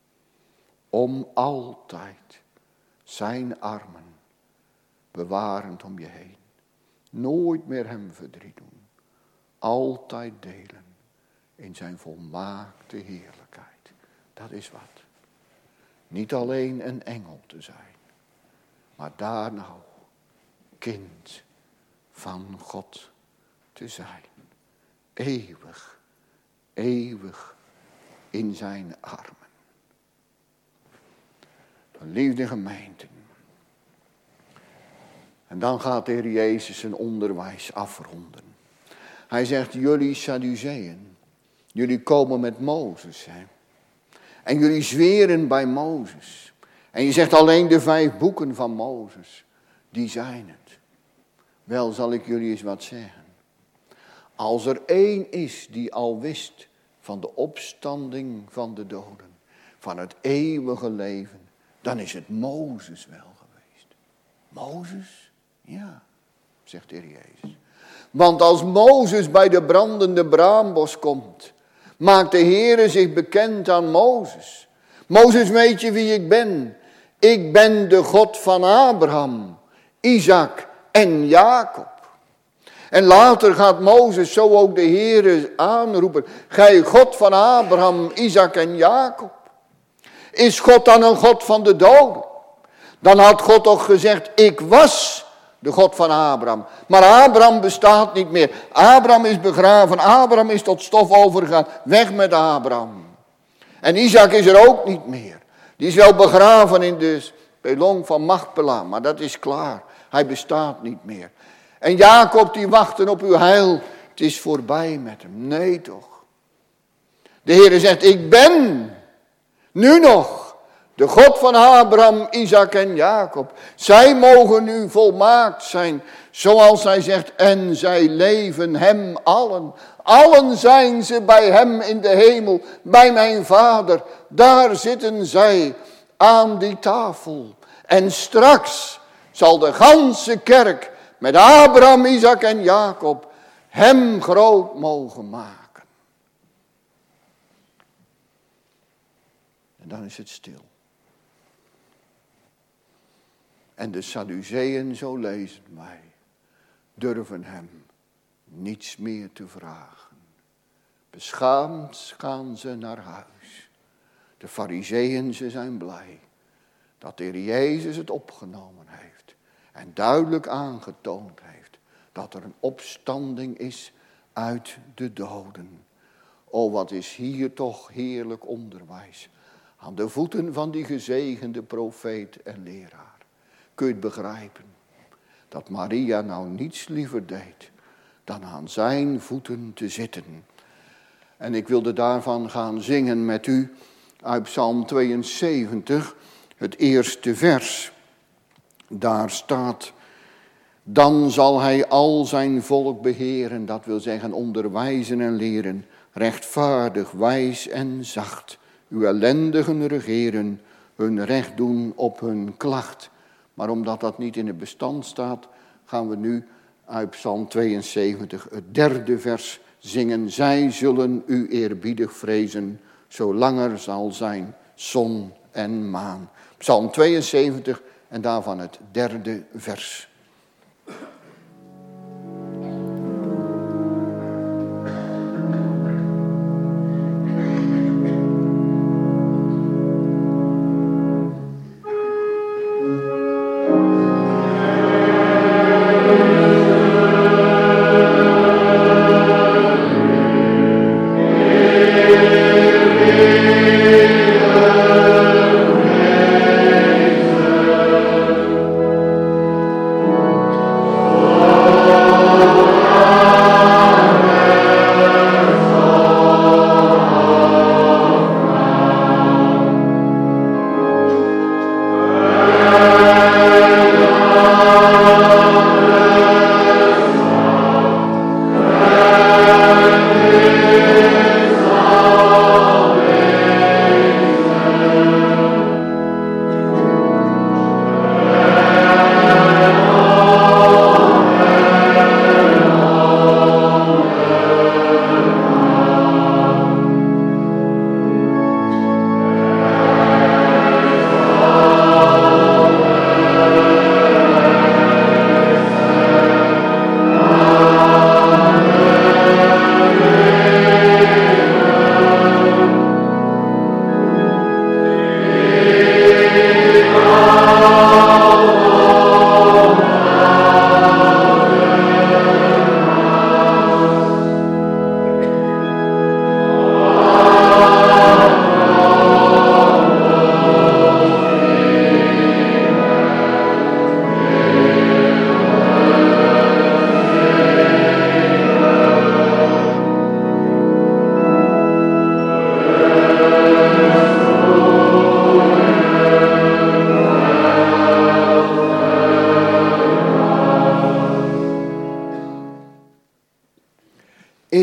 S1: Om altijd zijn armen bewarend om je heen. Nooit meer hem verdriet doen. Altijd delen in zijn volmaakte heerlijkheid. Dat is wat. Niet alleen een engel te zijn, maar daar nou kind van God te zijn. Eeuwig, eeuwig in zijn armen. Geliefde gemeenten. En dan gaat de Heer Jezus zijn onderwijs afronden. Hij zegt, jullie Sadduceeën, jullie komen met Mozes. Hè? En jullie zweren bij Mozes. En je zegt alleen de 5 boeken van Mozes, die zijn het. Wel zal ik jullie eens wat zeggen. Als er één is die al wist van de opstanding van de doden, van het eeuwige leven, dan is het Mozes wel geweest. Mozes? Ja, zegt de Heer Jezus. Want als Mozes bij de brandende braambos komt, maakt de Heere zich bekend aan Mozes. Mozes, weet je wie ik ben? Ik ben de God van Abraham, Isaac en Jacob. En later gaat Mozes zo ook de Heere aanroepen. Gij God van Abraham, Isaac en Jacob. Is God dan een God van de doden? Dan had God toch gezegd, ik was de God van Abraham. Maar Abraham bestaat niet meer. Abraham is begraven. Abraham is tot stof overgegaan. Weg met Abraham. En Isaac is er ook niet meer. Die is wel begraven in de spelong van Machpela. Maar dat is klaar. Hij bestaat niet meer. En Jacob die wachten op uw heil. Het is voorbij met hem. Nee toch. De Heer zegt, ik ben nu nog de God van Abraham, Isaac en Jacob. Zij mogen nu volmaakt zijn. Zoals hij zegt, en zij leven hem allen. Allen zijn ze bij hem in de hemel, bij mijn vader. Daar zitten zij aan die tafel. En straks zal de ganse kerk met Abraham, Isaac en Jacob hem groot mogen maken. En dan is het stil. En de Sadduceeën, zo lezen wij, durven hem niets meer te vragen. Beschaamd gaan ze naar huis. De Farizeeën, ze zijn blij dat de Heer Jezus het opgenomen heeft. En duidelijk aangetoond heeft dat er een opstanding is uit de doden. O, wat is hier toch heerlijk onderwijs. Aan de voeten van die gezegende profeet en leraar. Kun je het begrijpen? Dat Maria nou niets liever deed dan aan zijn voeten te zitten. En ik wilde daarvan gaan zingen met u uit Psalm 72, het eerste vers. Daar staat, dan zal hij al zijn volk beheren, dat wil zeggen onderwijzen en leren, rechtvaardig, wijs en zacht, uw ellendigen regeren, hun recht doen op hun klacht. Maar omdat dat niet in het bestand staat, gaan we nu uit Psalm 72 het derde vers zingen. Zij zullen u eerbiedig vrezen, zolang er zal zijn zon en maan. Psalm 72 en daarvan het derde vers.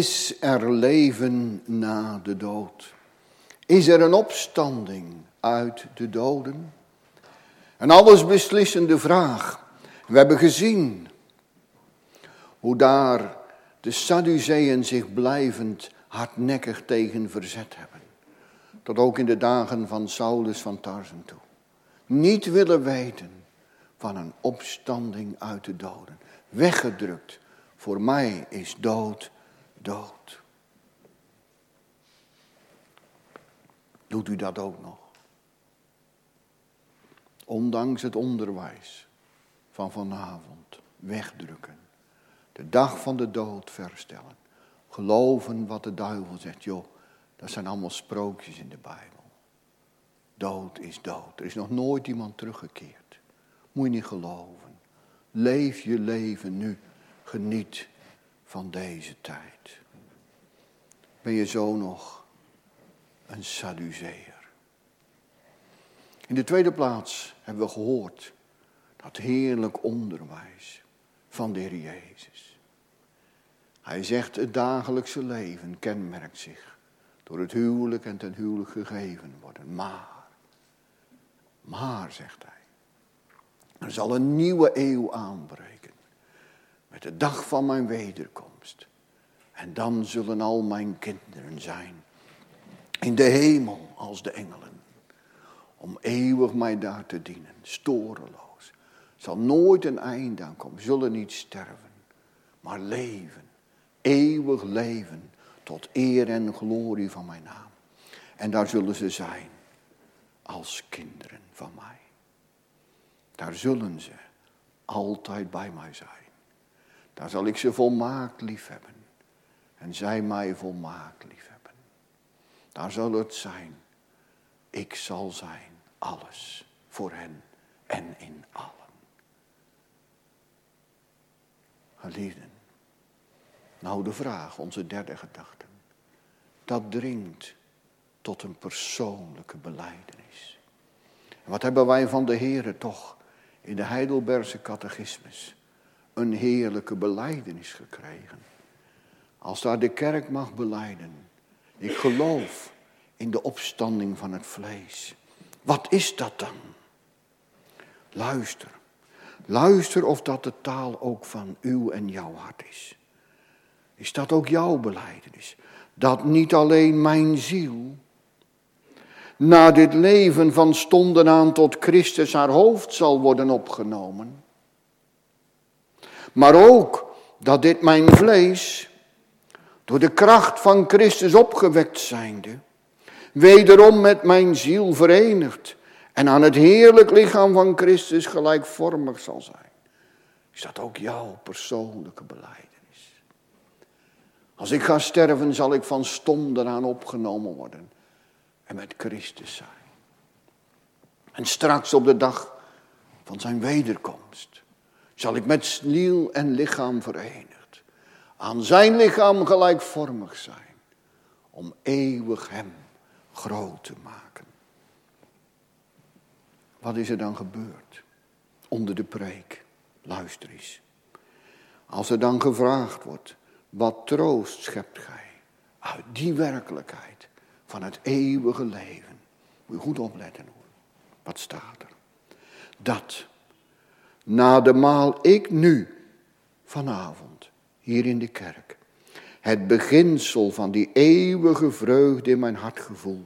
S1: Is er leven na de dood? Is er een opstanding uit de doden? Een allesbeslissende vraag. We hebben gezien hoe daar de Sadduceeën zich blijvend hardnekkig tegen verzet hebben. Tot ook in de dagen van Saulus van Tarsen toe. Niet willen weten van een opstanding uit de doden. Weggedrukt. Voor mij is dood, dood. Doet u dat ook nog? Ondanks het onderwijs van vanavond. Wegdrukken. De dag van de dood verstellen. Geloven wat de duivel zegt. Joh, dat zijn allemaal sprookjes in de Bijbel. Dood is dood. Er is nog nooit iemand teruggekeerd. Moet je niet geloven. Leef je leven nu. Geniet van deze tijd. Ben je zo nog een Sadduceër? In de tweede plaats hebben we gehoord dat heerlijk onderwijs van de Heer Jezus. Hij zegt het dagelijkse leven kenmerkt zich door het huwelijk en ten huwelijk gegeven worden. Maar, zegt hij, er zal een nieuwe eeuw aanbreken met de dag van mijn wederkomst. En dan zullen al mijn kinderen zijn in de hemel als de engelen. Om eeuwig mij daar te dienen, storeloos. Zal nooit een einde aankomen, zullen niet sterven, maar leven. Eeuwig leven tot eer en glorie van mijn naam. En daar zullen ze zijn als kinderen van mij. Daar zullen ze altijd bij mij zijn. Daar zal ik ze volmaakt lief hebben. En zij mij volmaakt lief hebben. Daar zal het zijn. Ik zal zijn alles voor hen en in allen. Geliefden. Nou de vraag, onze derde gedachte. Dat dringt tot een persoonlijke belijdenis. En wat hebben wij van de Heere toch in de Heidelbergse catechismus een heerlijke belijdenis gekregen. Als daar de kerk mag belijden. Ik geloof in de opstanding van het vlees. Wat is dat dan? Luister. Luister of dat de taal ook van uw en jouw hart is. Is dat ook jouw belijdenis? Dat niet alleen mijn ziel na dit leven van stonden aan tot Christus haar hoofd zal worden opgenomen. Maar ook dat dit mijn vlees door de kracht van Christus opgewekt zijnde wederom met mijn ziel verenigd en aan het heerlijk lichaam van Christus gelijkvormig zal zijn. Is dat ook jouw persoonlijke belijdenis? Als ik ga sterven zal ik van stonden aan opgenomen worden en met Christus zijn. En straks op de dag van zijn wederkomst zal ik met ziel en lichaam verenigd aan zijn lichaam gelijkvormig zijn om eeuwig hem groot te maken. Wat is er dan gebeurd onder de preek? Luister eens. Als er dan gevraagd wordt, wat troost schept gij uit die werkelijkheid van het eeuwige leven? Moet je goed opletten hoor. Wat staat er? Dat na de maal ik nu vanavond hier in de kerk het beginsel van die eeuwige vreugde in mijn hart gevoel.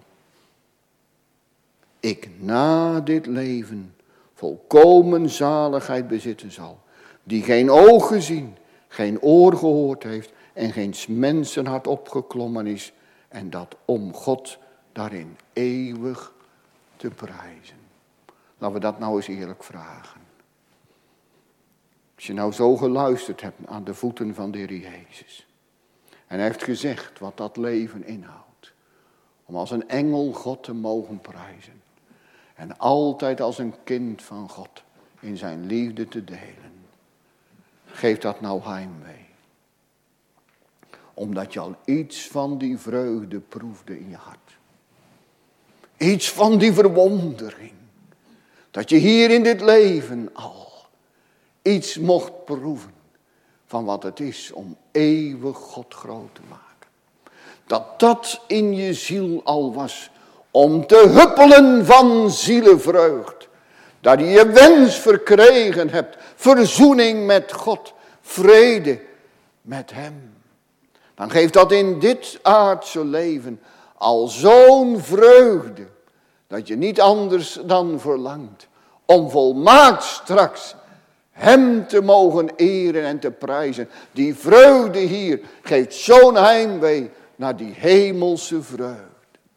S1: Ik na dit leven volkomen zaligheid bezitten zal, die geen oog gezien, geen oor gehoord heeft en geen mensenhart opgeklommen is, en dat om God daarin eeuwig te prijzen. Laten we dat nou eens eerlijk vragen. Als je nou zo geluisterd hebt aan de voeten van de Heer Jezus. En hij heeft gezegd wat dat leven inhoudt. Om als een engel God te mogen prijzen. En altijd als een kind van God in zijn liefde te delen. Geef dat nou heimwee. Omdat je al iets van die vreugde proefde in je hart. Iets van die verwondering. Dat je hier in dit leven al iets mocht proeven van wat het is om eeuwig God groot te maken. Dat in je ziel al was om te huppelen van zielenvreugd. Dat je je wens verkregen hebt, verzoening met God, vrede met hem. Dan geeft dat in dit aardse leven al zo'n vreugde, dat je niet anders dan verlangt om volmaakt straks hem te mogen eren en te prijzen. Die vreugde hier geeft zo'n heimwee naar die hemelse vreugde.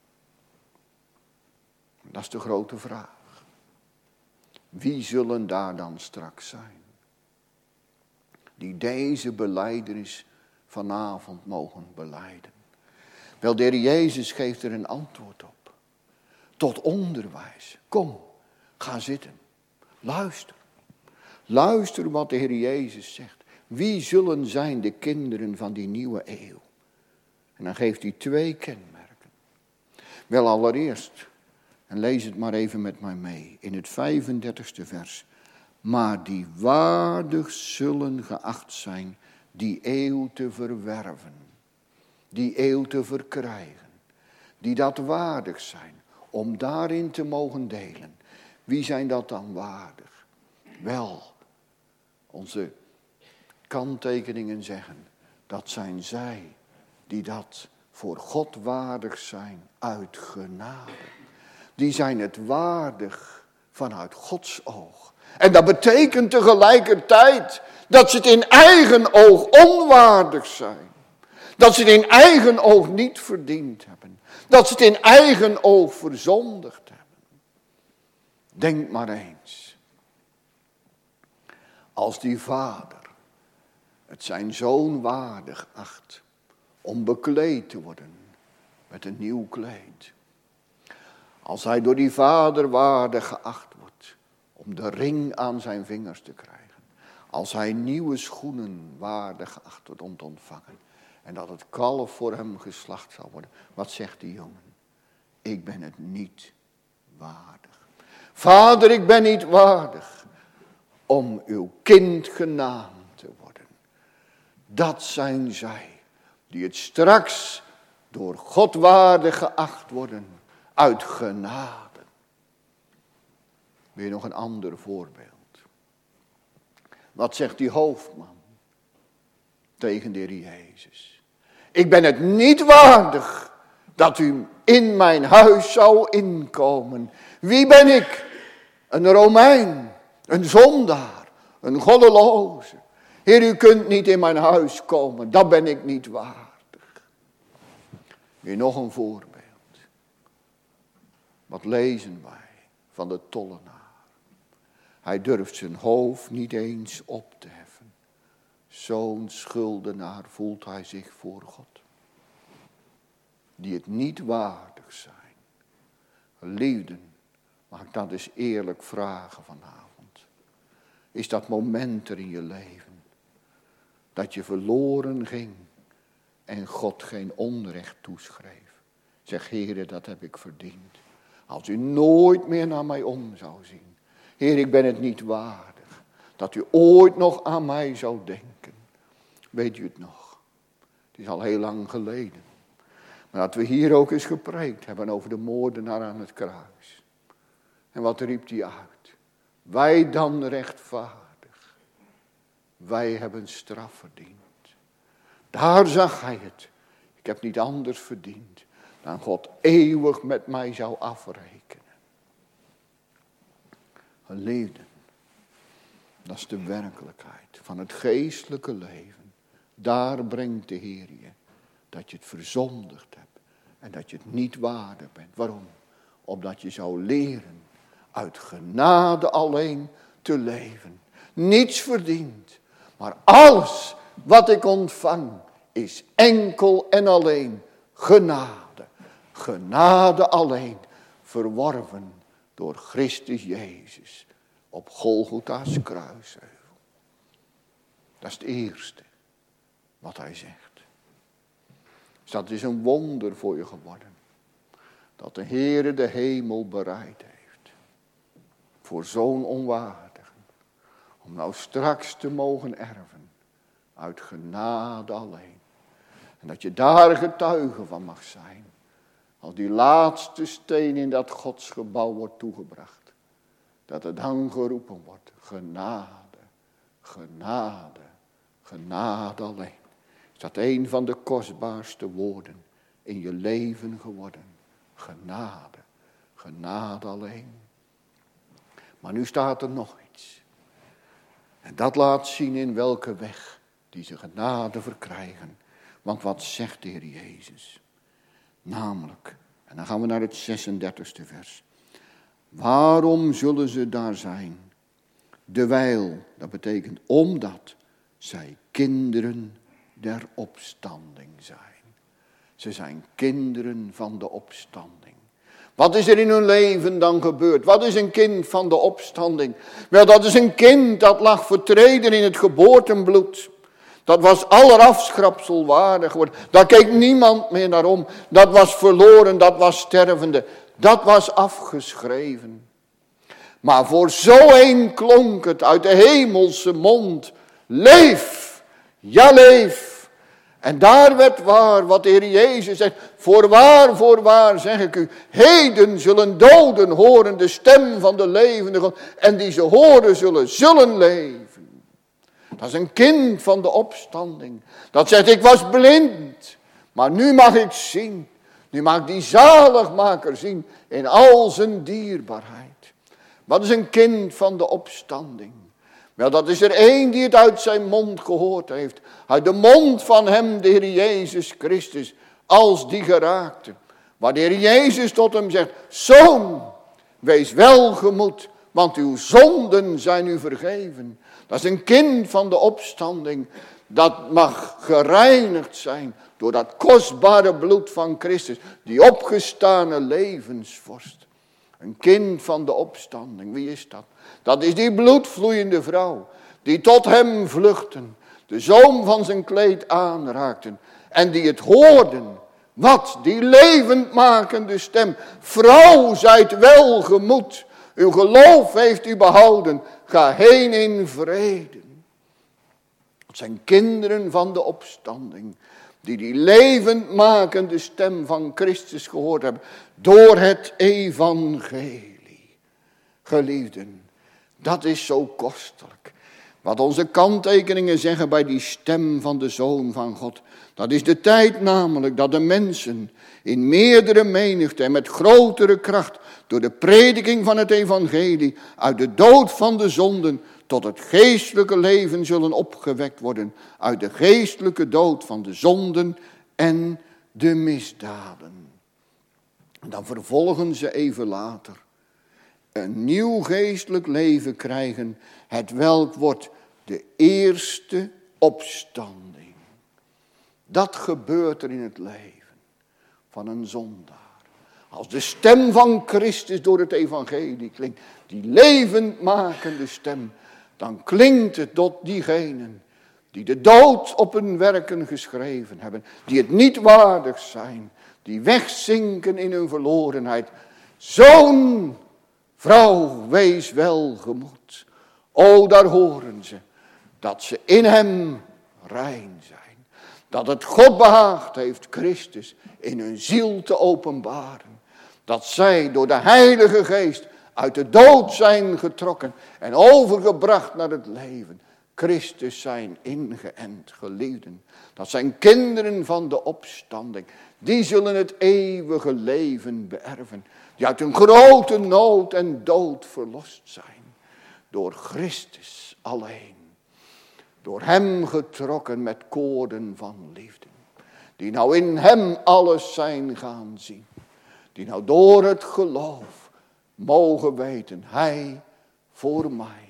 S1: Dat is de grote vraag. Wie zullen daar dan straks zijn? Die deze belijdenis vanavond mogen belijden. Wel, de Heer Jezus geeft er een antwoord op. Tot onderwijs. Kom, ga zitten. Luister. Luister wat de Heer Jezus zegt. Wie zullen zijn de kinderen van die nieuwe eeuw? En dan geeft hij 2 kenmerken. Wel, allereerst, en lees het maar even met mij mee, in het 35e vers. Maar die waardig zullen geacht zijn die eeuw te verwerven. Die eeuw te verkrijgen. Die dat waardig zijn om daarin te mogen delen. Wie zijn dat dan waardig? Wel, onze kanttekeningen zeggen, dat zijn zij die dat voor God waardig zijn uit genade. Die zijn het waardig vanuit Gods oog. En dat betekent tegelijkertijd dat ze het in eigen oog onwaardig zijn. Dat ze het in eigen oog niet verdiend hebben. Dat ze het in eigen oog verzondigd hebben. Denk maar eens. Als die vader het zijn zoon waardig acht om bekleed te worden met een nieuw kleed. Als hij door die vader waardig geacht wordt om de ring aan zijn vingers te krijgen. Als hij nieuwe schoenen waardig geacht wordt om te ontvangen. En dat het kalf voor hem geslacht zal worden. Wat zegt die jongen? Ik ben het niet waardig. Vader, ik ben niet waardig om uw kind genaamd te worden. Dat zijn zij die het straks door God waardig geacht worden uit genade. Weer nog een ander voorbeeld. Wat zegt die hoofdman tegen de Heer Jezus? Ik ben het niet waardig dat u in mijn huis zou inkomen. Wie ben ik? Een Romein, een zondaar, een goddeloze. Heer, u kunt niet in mijn huis komen, dat ben ik niet waardig. Weer nog een voorbeeld. Wat lezen wij van de tollenaar? Hij durft zijn hoofd niet eens op te heffen. Zo'n schuldenaar voelt hij zich voor God. Die het niet waardig zijn. Geliefden, mag ik dat eens eerlijk vragen vanavond. Is dat moment er in je leven dat je verloren ging en God geen onrecht toeschreef? Zeg, Heere, dat heb ik verdiend. Als u nooit meer naar mij om zou zien. Heer, ik ben het niet waardig dat u ooit nog aan mij zou denken. Weet u het nog? Het is al heel lang geleden. Maar dat we hier ook eens gepreekt hebben over de moordenaar aan het kruis. En wat riep hij uit? Wij dan rechtvaardig. Wij hebben straf verdiend. Daar zag hij het. Ik heb niet anders verdiend dan God eeuwig met mij zou afrekenen. Geliefden, dat is de werkelijkheid van het geestelijke leven. Daar brengt de Heer je dat je het verzondigd hebt en dat je het niet waardig bent. Waarom? Opdat je zou leren uit genade alleen te leven. Niets verdient, maar alles wat ik ontvang is enkel en alleen genade. Genade alleen, verworven door Christus Jezus op Golgotha's kruisheuvel. Dat is het eerste wat hij zegt. Dus dat is een wonder voor je geworden. Dat de Heere de hemel bereid heeft. Voor zo'n onwaardige. Om nou straks te mogen erven uit genade alleen. En dat je daar getuige van mag zijn. Als die laatste steen in dat godsgebouw wordt toegebracht. Dat er dan geroepen wordt. Genade, genade, genade alleen. Is dat een van de kostbaarste woorden in je leven geworden. Genade, genade alleen. Maar nu staat er nog iets. En dat laat zien in welke weg die ze genade verkrijgen. Want wat zegt de Heer Jezus? Namelijk, en dan gaan we naar het 36e vers. Waarom zullen ze daar zijn? Dewijl, dat betekent omdat zij kinderen der opstanding zijn. Ze zijn kinderen van de opstanding. Wat is er in hun leven dan gebeurd? Wat is een kind van de opstanding? Wel, dat is een kind dat lag vertreden in het geboortenbloed. Dat was aller afschrapsel waardig geworden. Daar keek niemand meer naar om. Dat was verloren, dat was stervende. Dat was afgeschreven. Maar voor zo een klonk het uit de hemelse mond. Leef, ja leef. En daar werd waar wat de Heer Jezus zegt. Voorwaar zeg ik u. Heden zullen doden horen de stem van de levende God. En die ze horen zullen leven. Dat is een kind van de opstanding. Dat zegt ik was blind. Maar nu mag ik zien. Nu mag ik die zaligmaker zien. In al zijn dierbaarheid. Wat is een kind van de opstanding? Wel, dat is er één die het uit zijn mond gehoord heeft. Uit de mond van hem, de Heer Jezus Christus, als die geraakte. Waar de Heer Jezus tot hem zegt, zoon, wees welgemoed, want uw zonden zijn u vergeven. Dat is een kind van de opstanding. Dat mag gereinigd zijn door dat kostbare bloed van Christus, die opgestane levensvorst. Een kind van de opstanding, wie is dat? Dat is die bloedvloeiende vrouw, die tot hem vluchten, de zoom van zijn kleed aanraakten en die het hoorden. Wat? Die levendmakende stem. Vrouw, zijt welgemoed, uw geloof heeft u behouden, ga heen in vrede. Het zijn kinderen van de opstanding, die levendmakende stem van Christus gehoord hebben, door het evangelie. Geliefden, dat is zo kostelijk. Wat onze kanttekeningen zeggen bij die stem van de Zoon van God. Dat is de tijd namelijk dat de mensen in meerdere menigte en met grotere kracht door de prediking van het evangelie uit de dood van de zonden tot het geestelijke leven zullen opgewekt worden. Uit de geestelijke dood van de zonden en de misdaden. En dan vervolgen ze even later. Een nieuw geestelijk leven krijgen. Het welk wordt de eerste opstanding. Dat gebeurt er in het leven van een zondaar. Als de stem van Christus door het evangelie klinkt. Die levendmakende stem. Dan klinkt het tot diegenen die de dood op hun werken geschreven hebben. Die het niet waardig zijn. Die wegzinken in hun verlorenheid. Zoon, vrouw, wees welgemoed. O, daar horen ze dat ze in hem rein zijn. Dat het God behaagd heeft Christus in hun ziel te openbaren. Dat zij door de Heilige Geest uit de dood zijn getrokken en overgebracht naar het leven. Christus zijn ingeënt, geliefden. Dat zijn kinderen van de opstanding. Die zullen het eeuwige leven beërven. Die uit een grote nood en dood verlost zijn. Door Christus alleen. Door hem getrokken met koorden van liefde. Die nou in hem alles zijn gaan zien. Die nou door het geloof mogen weten. Hij voor mij.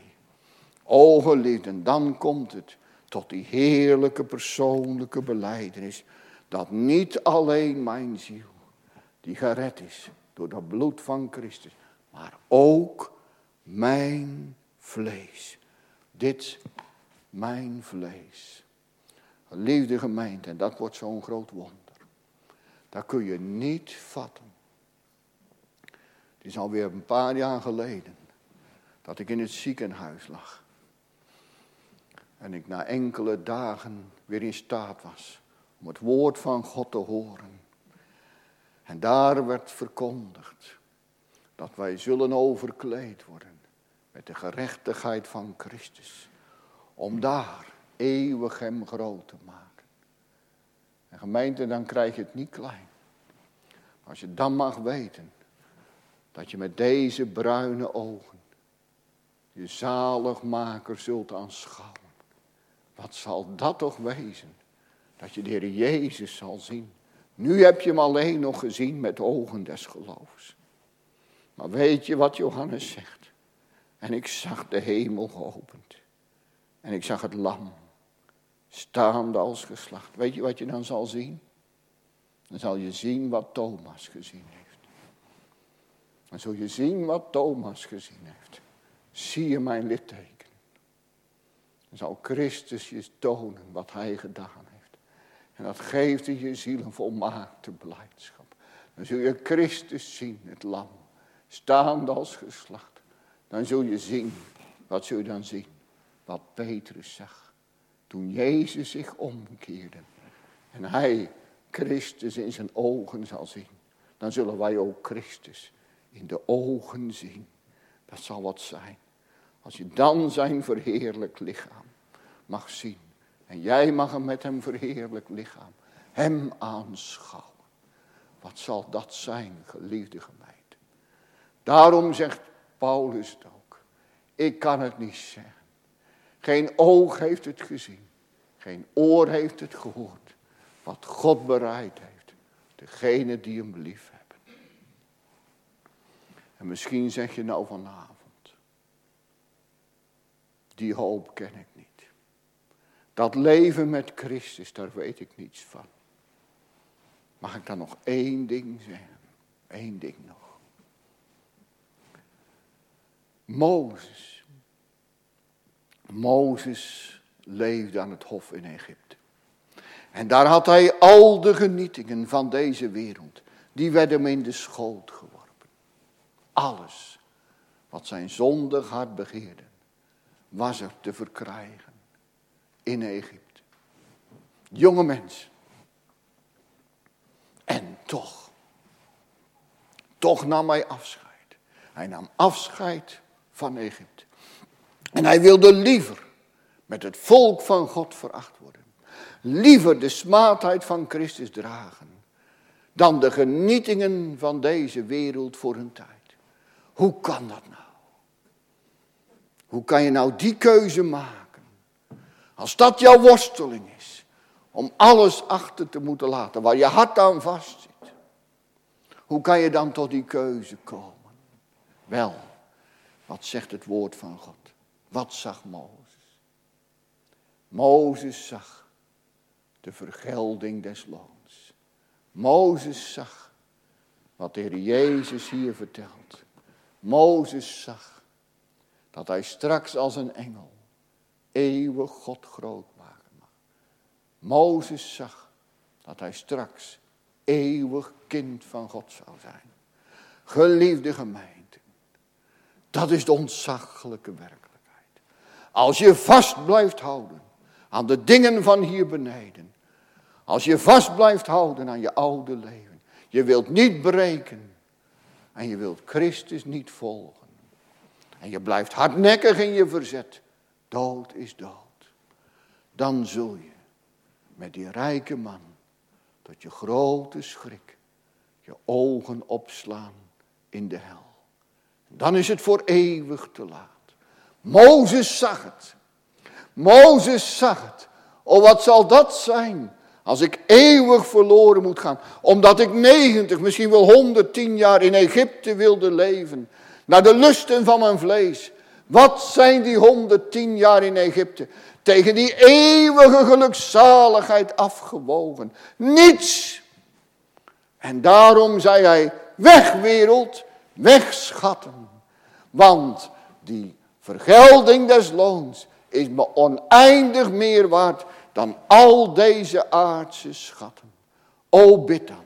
S1: O geliefden, dan komt het tot die heerlijke persoonlijke belijdenis. Dat niet alleen mijn ziel, die gered is door dat bloed van Christus. Maar ook mijn vlees. Dit mijn vlees. Geliefde gemeente, en dat wordt zo'n groot wonder. Dat kun je niet vatten. Het is alweer een paar jaar geleden dat ik in het ziekenhuis lag. En ik na enkele dagen weer in staat was om het woord van God te horen. En daar werd verkondigd dat wij zullen overkleed worden met de gerechtigheid van Christus. Om daar eeuwig hem groot te maken. En gemeente, dan krijg je het niet klein. Als je dan mag weten dat je met deze bruine ogen je zaligmaker zult aanschouwen. Wat zal dat toch wezen? Dat je de Heer Jezus zal zien. Nu heb je hem alleen nog gezien met ogen des geloofs. Maar weet je wat Johannes zegt? En ik zag de hemel geopend. En ik zag het lam staande als geslacht. Weet je wat je dan zal zien? Dan zal je zien wat Thomas gezien heeft. Dan zul je zien wat Thomas gezien heeft. Zie je mijn litteken? Dan zal Christus je tonen wat hij gedaan heeft. En dat geeft in je ziel een volmaakte blijdschap. Dan zul je Christus zien, het lam, staande als geslacht. Dan zul je zien, wat zul je dan zien? Wat Petrus zag. Toen Jezus zich omkeerde. En hij Christus in zijn ogen zal zien. Dan zullen wij ook Christus in de ogen zien. Dat zal wat zijn. Als je dan zijn verheerlijk lichaam mag zien. En jij mag hem met hem verheerlijk lichaam. Hem aanschouwen. Wat zal dat zijn, geliefde gemeente. Daarom zegt Paulus het ook. Ik kan het niet zeggen. Geen oog heeft het gezien. Geen oor heeft het gehoord. Wat God bereid heeft. Degene die hem lief hebben. En misschien zeg je nou vanavond. Die hoop ken ik niet. Dat leven met Christus, daar weet ik niets van. Mag ik dan nog één ding zeggen? Eén ding nog. Mozes leefde aan het hof in Egypte. En daar had hij al de genietingen van deze wereld. Die werden hem in de schoot geworpen. Alles wat zijn zondig hart begeerde, was er te verkrijgen in Egypte. Jonge mensen. En toch nam hij afscheid. Hij nam afscheid van Egypte. En hij wilde liever met het volk van God veracht worden. Liever de smaadheid van Christus dragen. Dan de genietingen van deze wereld voor hun tijd. Hoe kan dat nou? Hoe kan je nou die keuze maken? Als dat jouw worsteling is. Om alles achter te moeten laten waar je hart aan vastzit. Hoe kan je dan tot die keuze komen? Wel, wat zegt het woord van God? Wat zag Mozes? Mozes zag de vergelding des loons. Mozes zag wat de Heer Jezus hier vertelt. Mozes zag dat hij straks als een engel eeuwig God groot maken mag. Mozes zag dat hij straks eeuwig kind van God zou zijn. Geliefde gemeente, dat is de ontzaglijke werkelijkheid. Als je vast blijft houden aan de dingen van hier beneden. Als je vast blijft houden aan je oude leven. Je wilt niet breken. En je wilt Christus niet volgen. En je blijft hardnekkig in je verzet. Dood is dood. Dan zul je met die rijke man tot je grote schrik je ogen opslaan in de hel. Dan is het voor eeuwig te laat. Mozes zag het. Mozes zag het. Oh, wat zal dat zijn als ik eeuwig verloren moet gaan. Omdat ik 90, misschien wel 110 jaar in Egypte wilde leven. Naar de lusten van mijn vlees. Wat zijn die 110 jaar in Egypte tegen die eeuwige gelukzaligheid afgewogen? Niets. En daarom zei hij, weg wereld, weg schatten. Want die vergelding des loons is me oneindig meer waard dan al deze aardse schatten. O bid dan,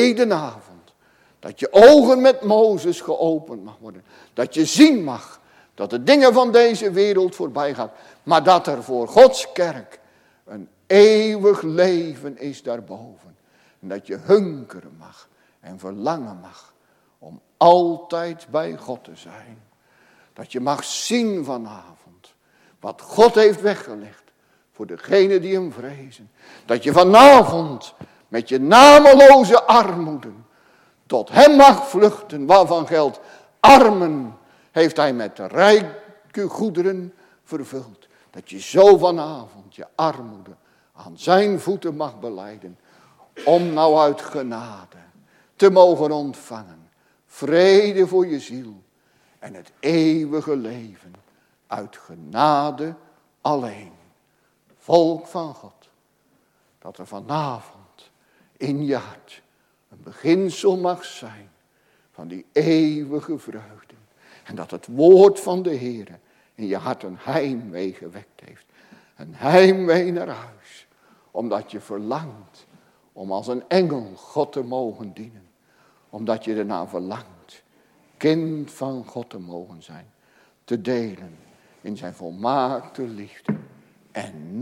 S1: hedenavond, dat je ogen met Mozes geopend mag worden. Dat je zien mag Dat de dingen van deze wereld voorbij gaan. Maar dat er voor Gods kerk een eeuwig leven is daarboven. En dat je hunkeren mag en verlangen mag om altijd bij God te zijn. Dat je mag zien vanavond wat God heeft weggelegd voor degenen die hem vrezen. Dat je vanavond met je nameloze armoede tot hem mag vluchten, waarvan geldt, armen heeft hij met rijke goederen vervuld. Dat je zo vanavond je armoede aan zijn voeten mag belijden, om nou uit genade te mogen ontvangen. Vrede voor je ziel en het eeuwige leven uit genade alleen. Volk van God, dat er vanavond in je hart een beginsel mag zijn van die eeuwige vreugde. En dat het woord van de Heer in je hart een heimwee gewekt heeft. Een heimwee naar huis. Omdat je verlangt om als een engel God te mogen dienen. Omdat je ernaar verlangt kind van God te mogen zijn. Te delen in zijn volmaakte liefde. En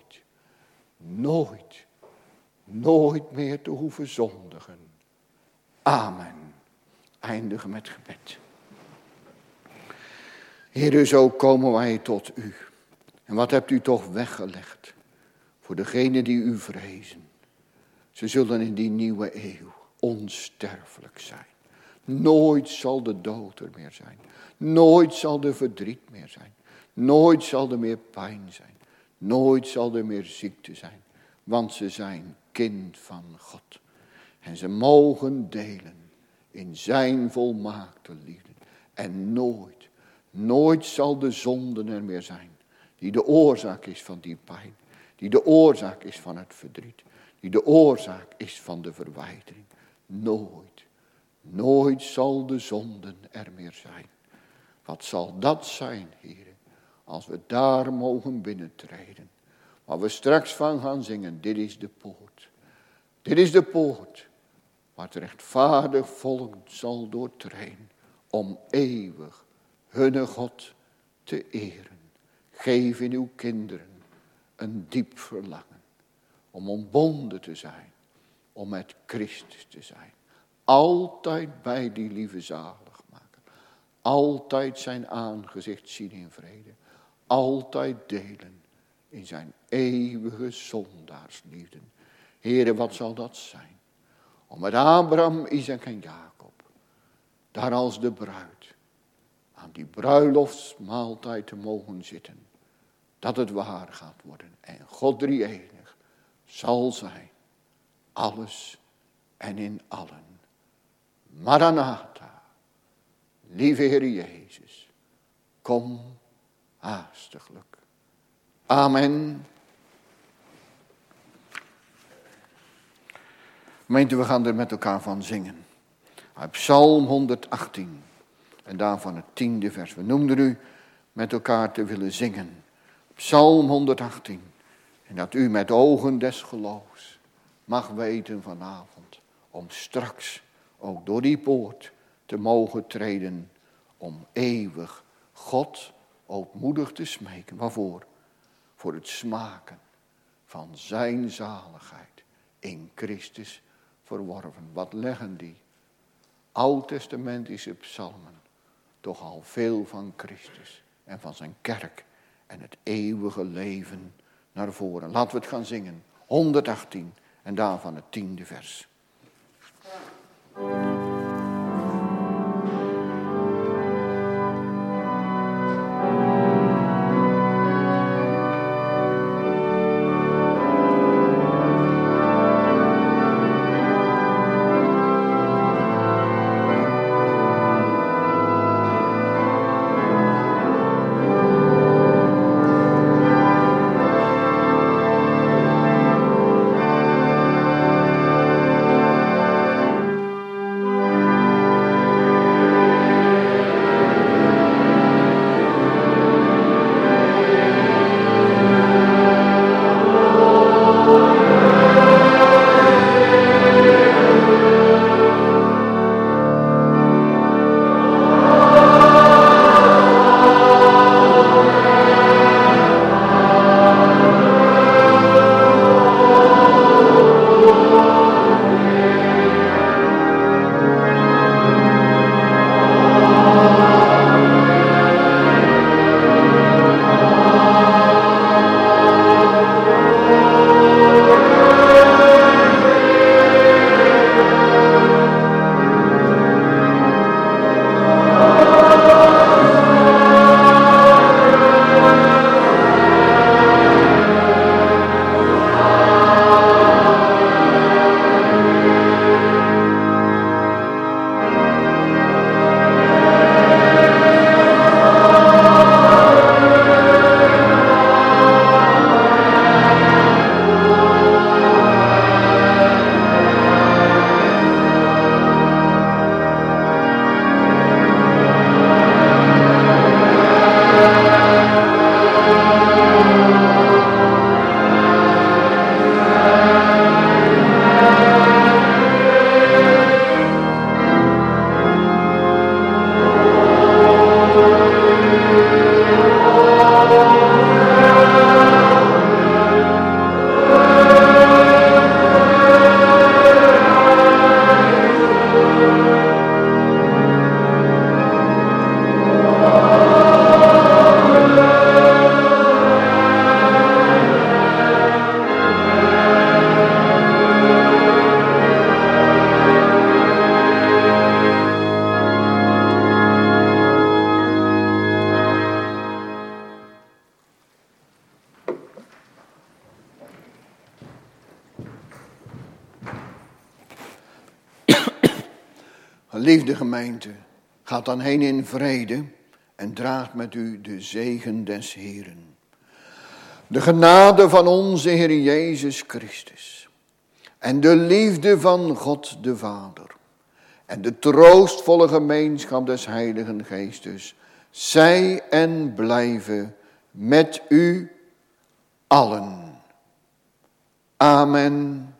S1: nooit meer te hoeven zondigen. Amen. Eindigen met gebed. Heer, zo komen wij tot u. En wat hebt u toch weggelegd voor degenen die u vrezen. Ze zullen in die nieuwe eeuw onsterfelijk zijn. Nooit zal de dood er meer zijn. Nooit zal er verdriet meer zijn. Nooit zal er meer pijn zijn. Nooit zal er meer ziekte zijn. Want ze zijn kind van God. En ze mogen delen in zijn volmaakte liefde. En nooit zal de zonde er meer zijn. Die de oorzaak is van die pijn. Die de oorzaak is van het verdriet. Die de oorzaak is van de verwijdering. Nooit zal de zonde er meer zijn. Wat zal dat zijn, heren, als we daar mogen binnentreden. Waar we straks van gaan zingen, dit is de poort. Dit is de poort waar het rechtvaardig volk zal doortreden. Om eeuwig hunne God te eren. Geef in uw kinderen een diep verlangen. Om ontbonden te zijn. Om met Christus te zijn. Altijd bij die lieve zaligmaker. Altijd zijn aangezicht zien in vrede. Altijd delen in zijn eeuwige zondaarsliefde. Heere, wat zal dat zijn? Om met Abraham, Isaac en Jacob, daar als de bruid, aan die bruiloftsmaaltijd te mogen zitten. Dat het waar gaat worden. En God drie-enig zal zijn. Alles en in allen. Maranatha, lieve Heer Jezus, kom haastiglijk. Amen. Gemeente, we gaan er met elkaar van zingen. Uit Psalm 118 en daarvan het 10e vers. We noemden u met elkaar te willen zingen. Psalm 118. En dat u met ogen des geloofs mag weten vanavond. Om straks ook door die poort te mogen treden. Om eeuwig God ootmoedig te smeken. Waarvoor? Voor het smaken van zijn zaligheid in Christus verworven. Wat leggen die oud-testamentische psalmen toch al veel van Christus en van zijn kerk en het eeuwige leven naar voren. Laten we het gaan zingen. 118 en daarvan het 10e vers. Geliefde gemeente, gaat dan heen in vrede en draagt met u de zegen des Heeren. De genade van onze Heer Jezus Christus en de liefde van God de Vader en de troostvolle gemeenschap des Heiligen Geestes, zij en blijven met u allen. Amen.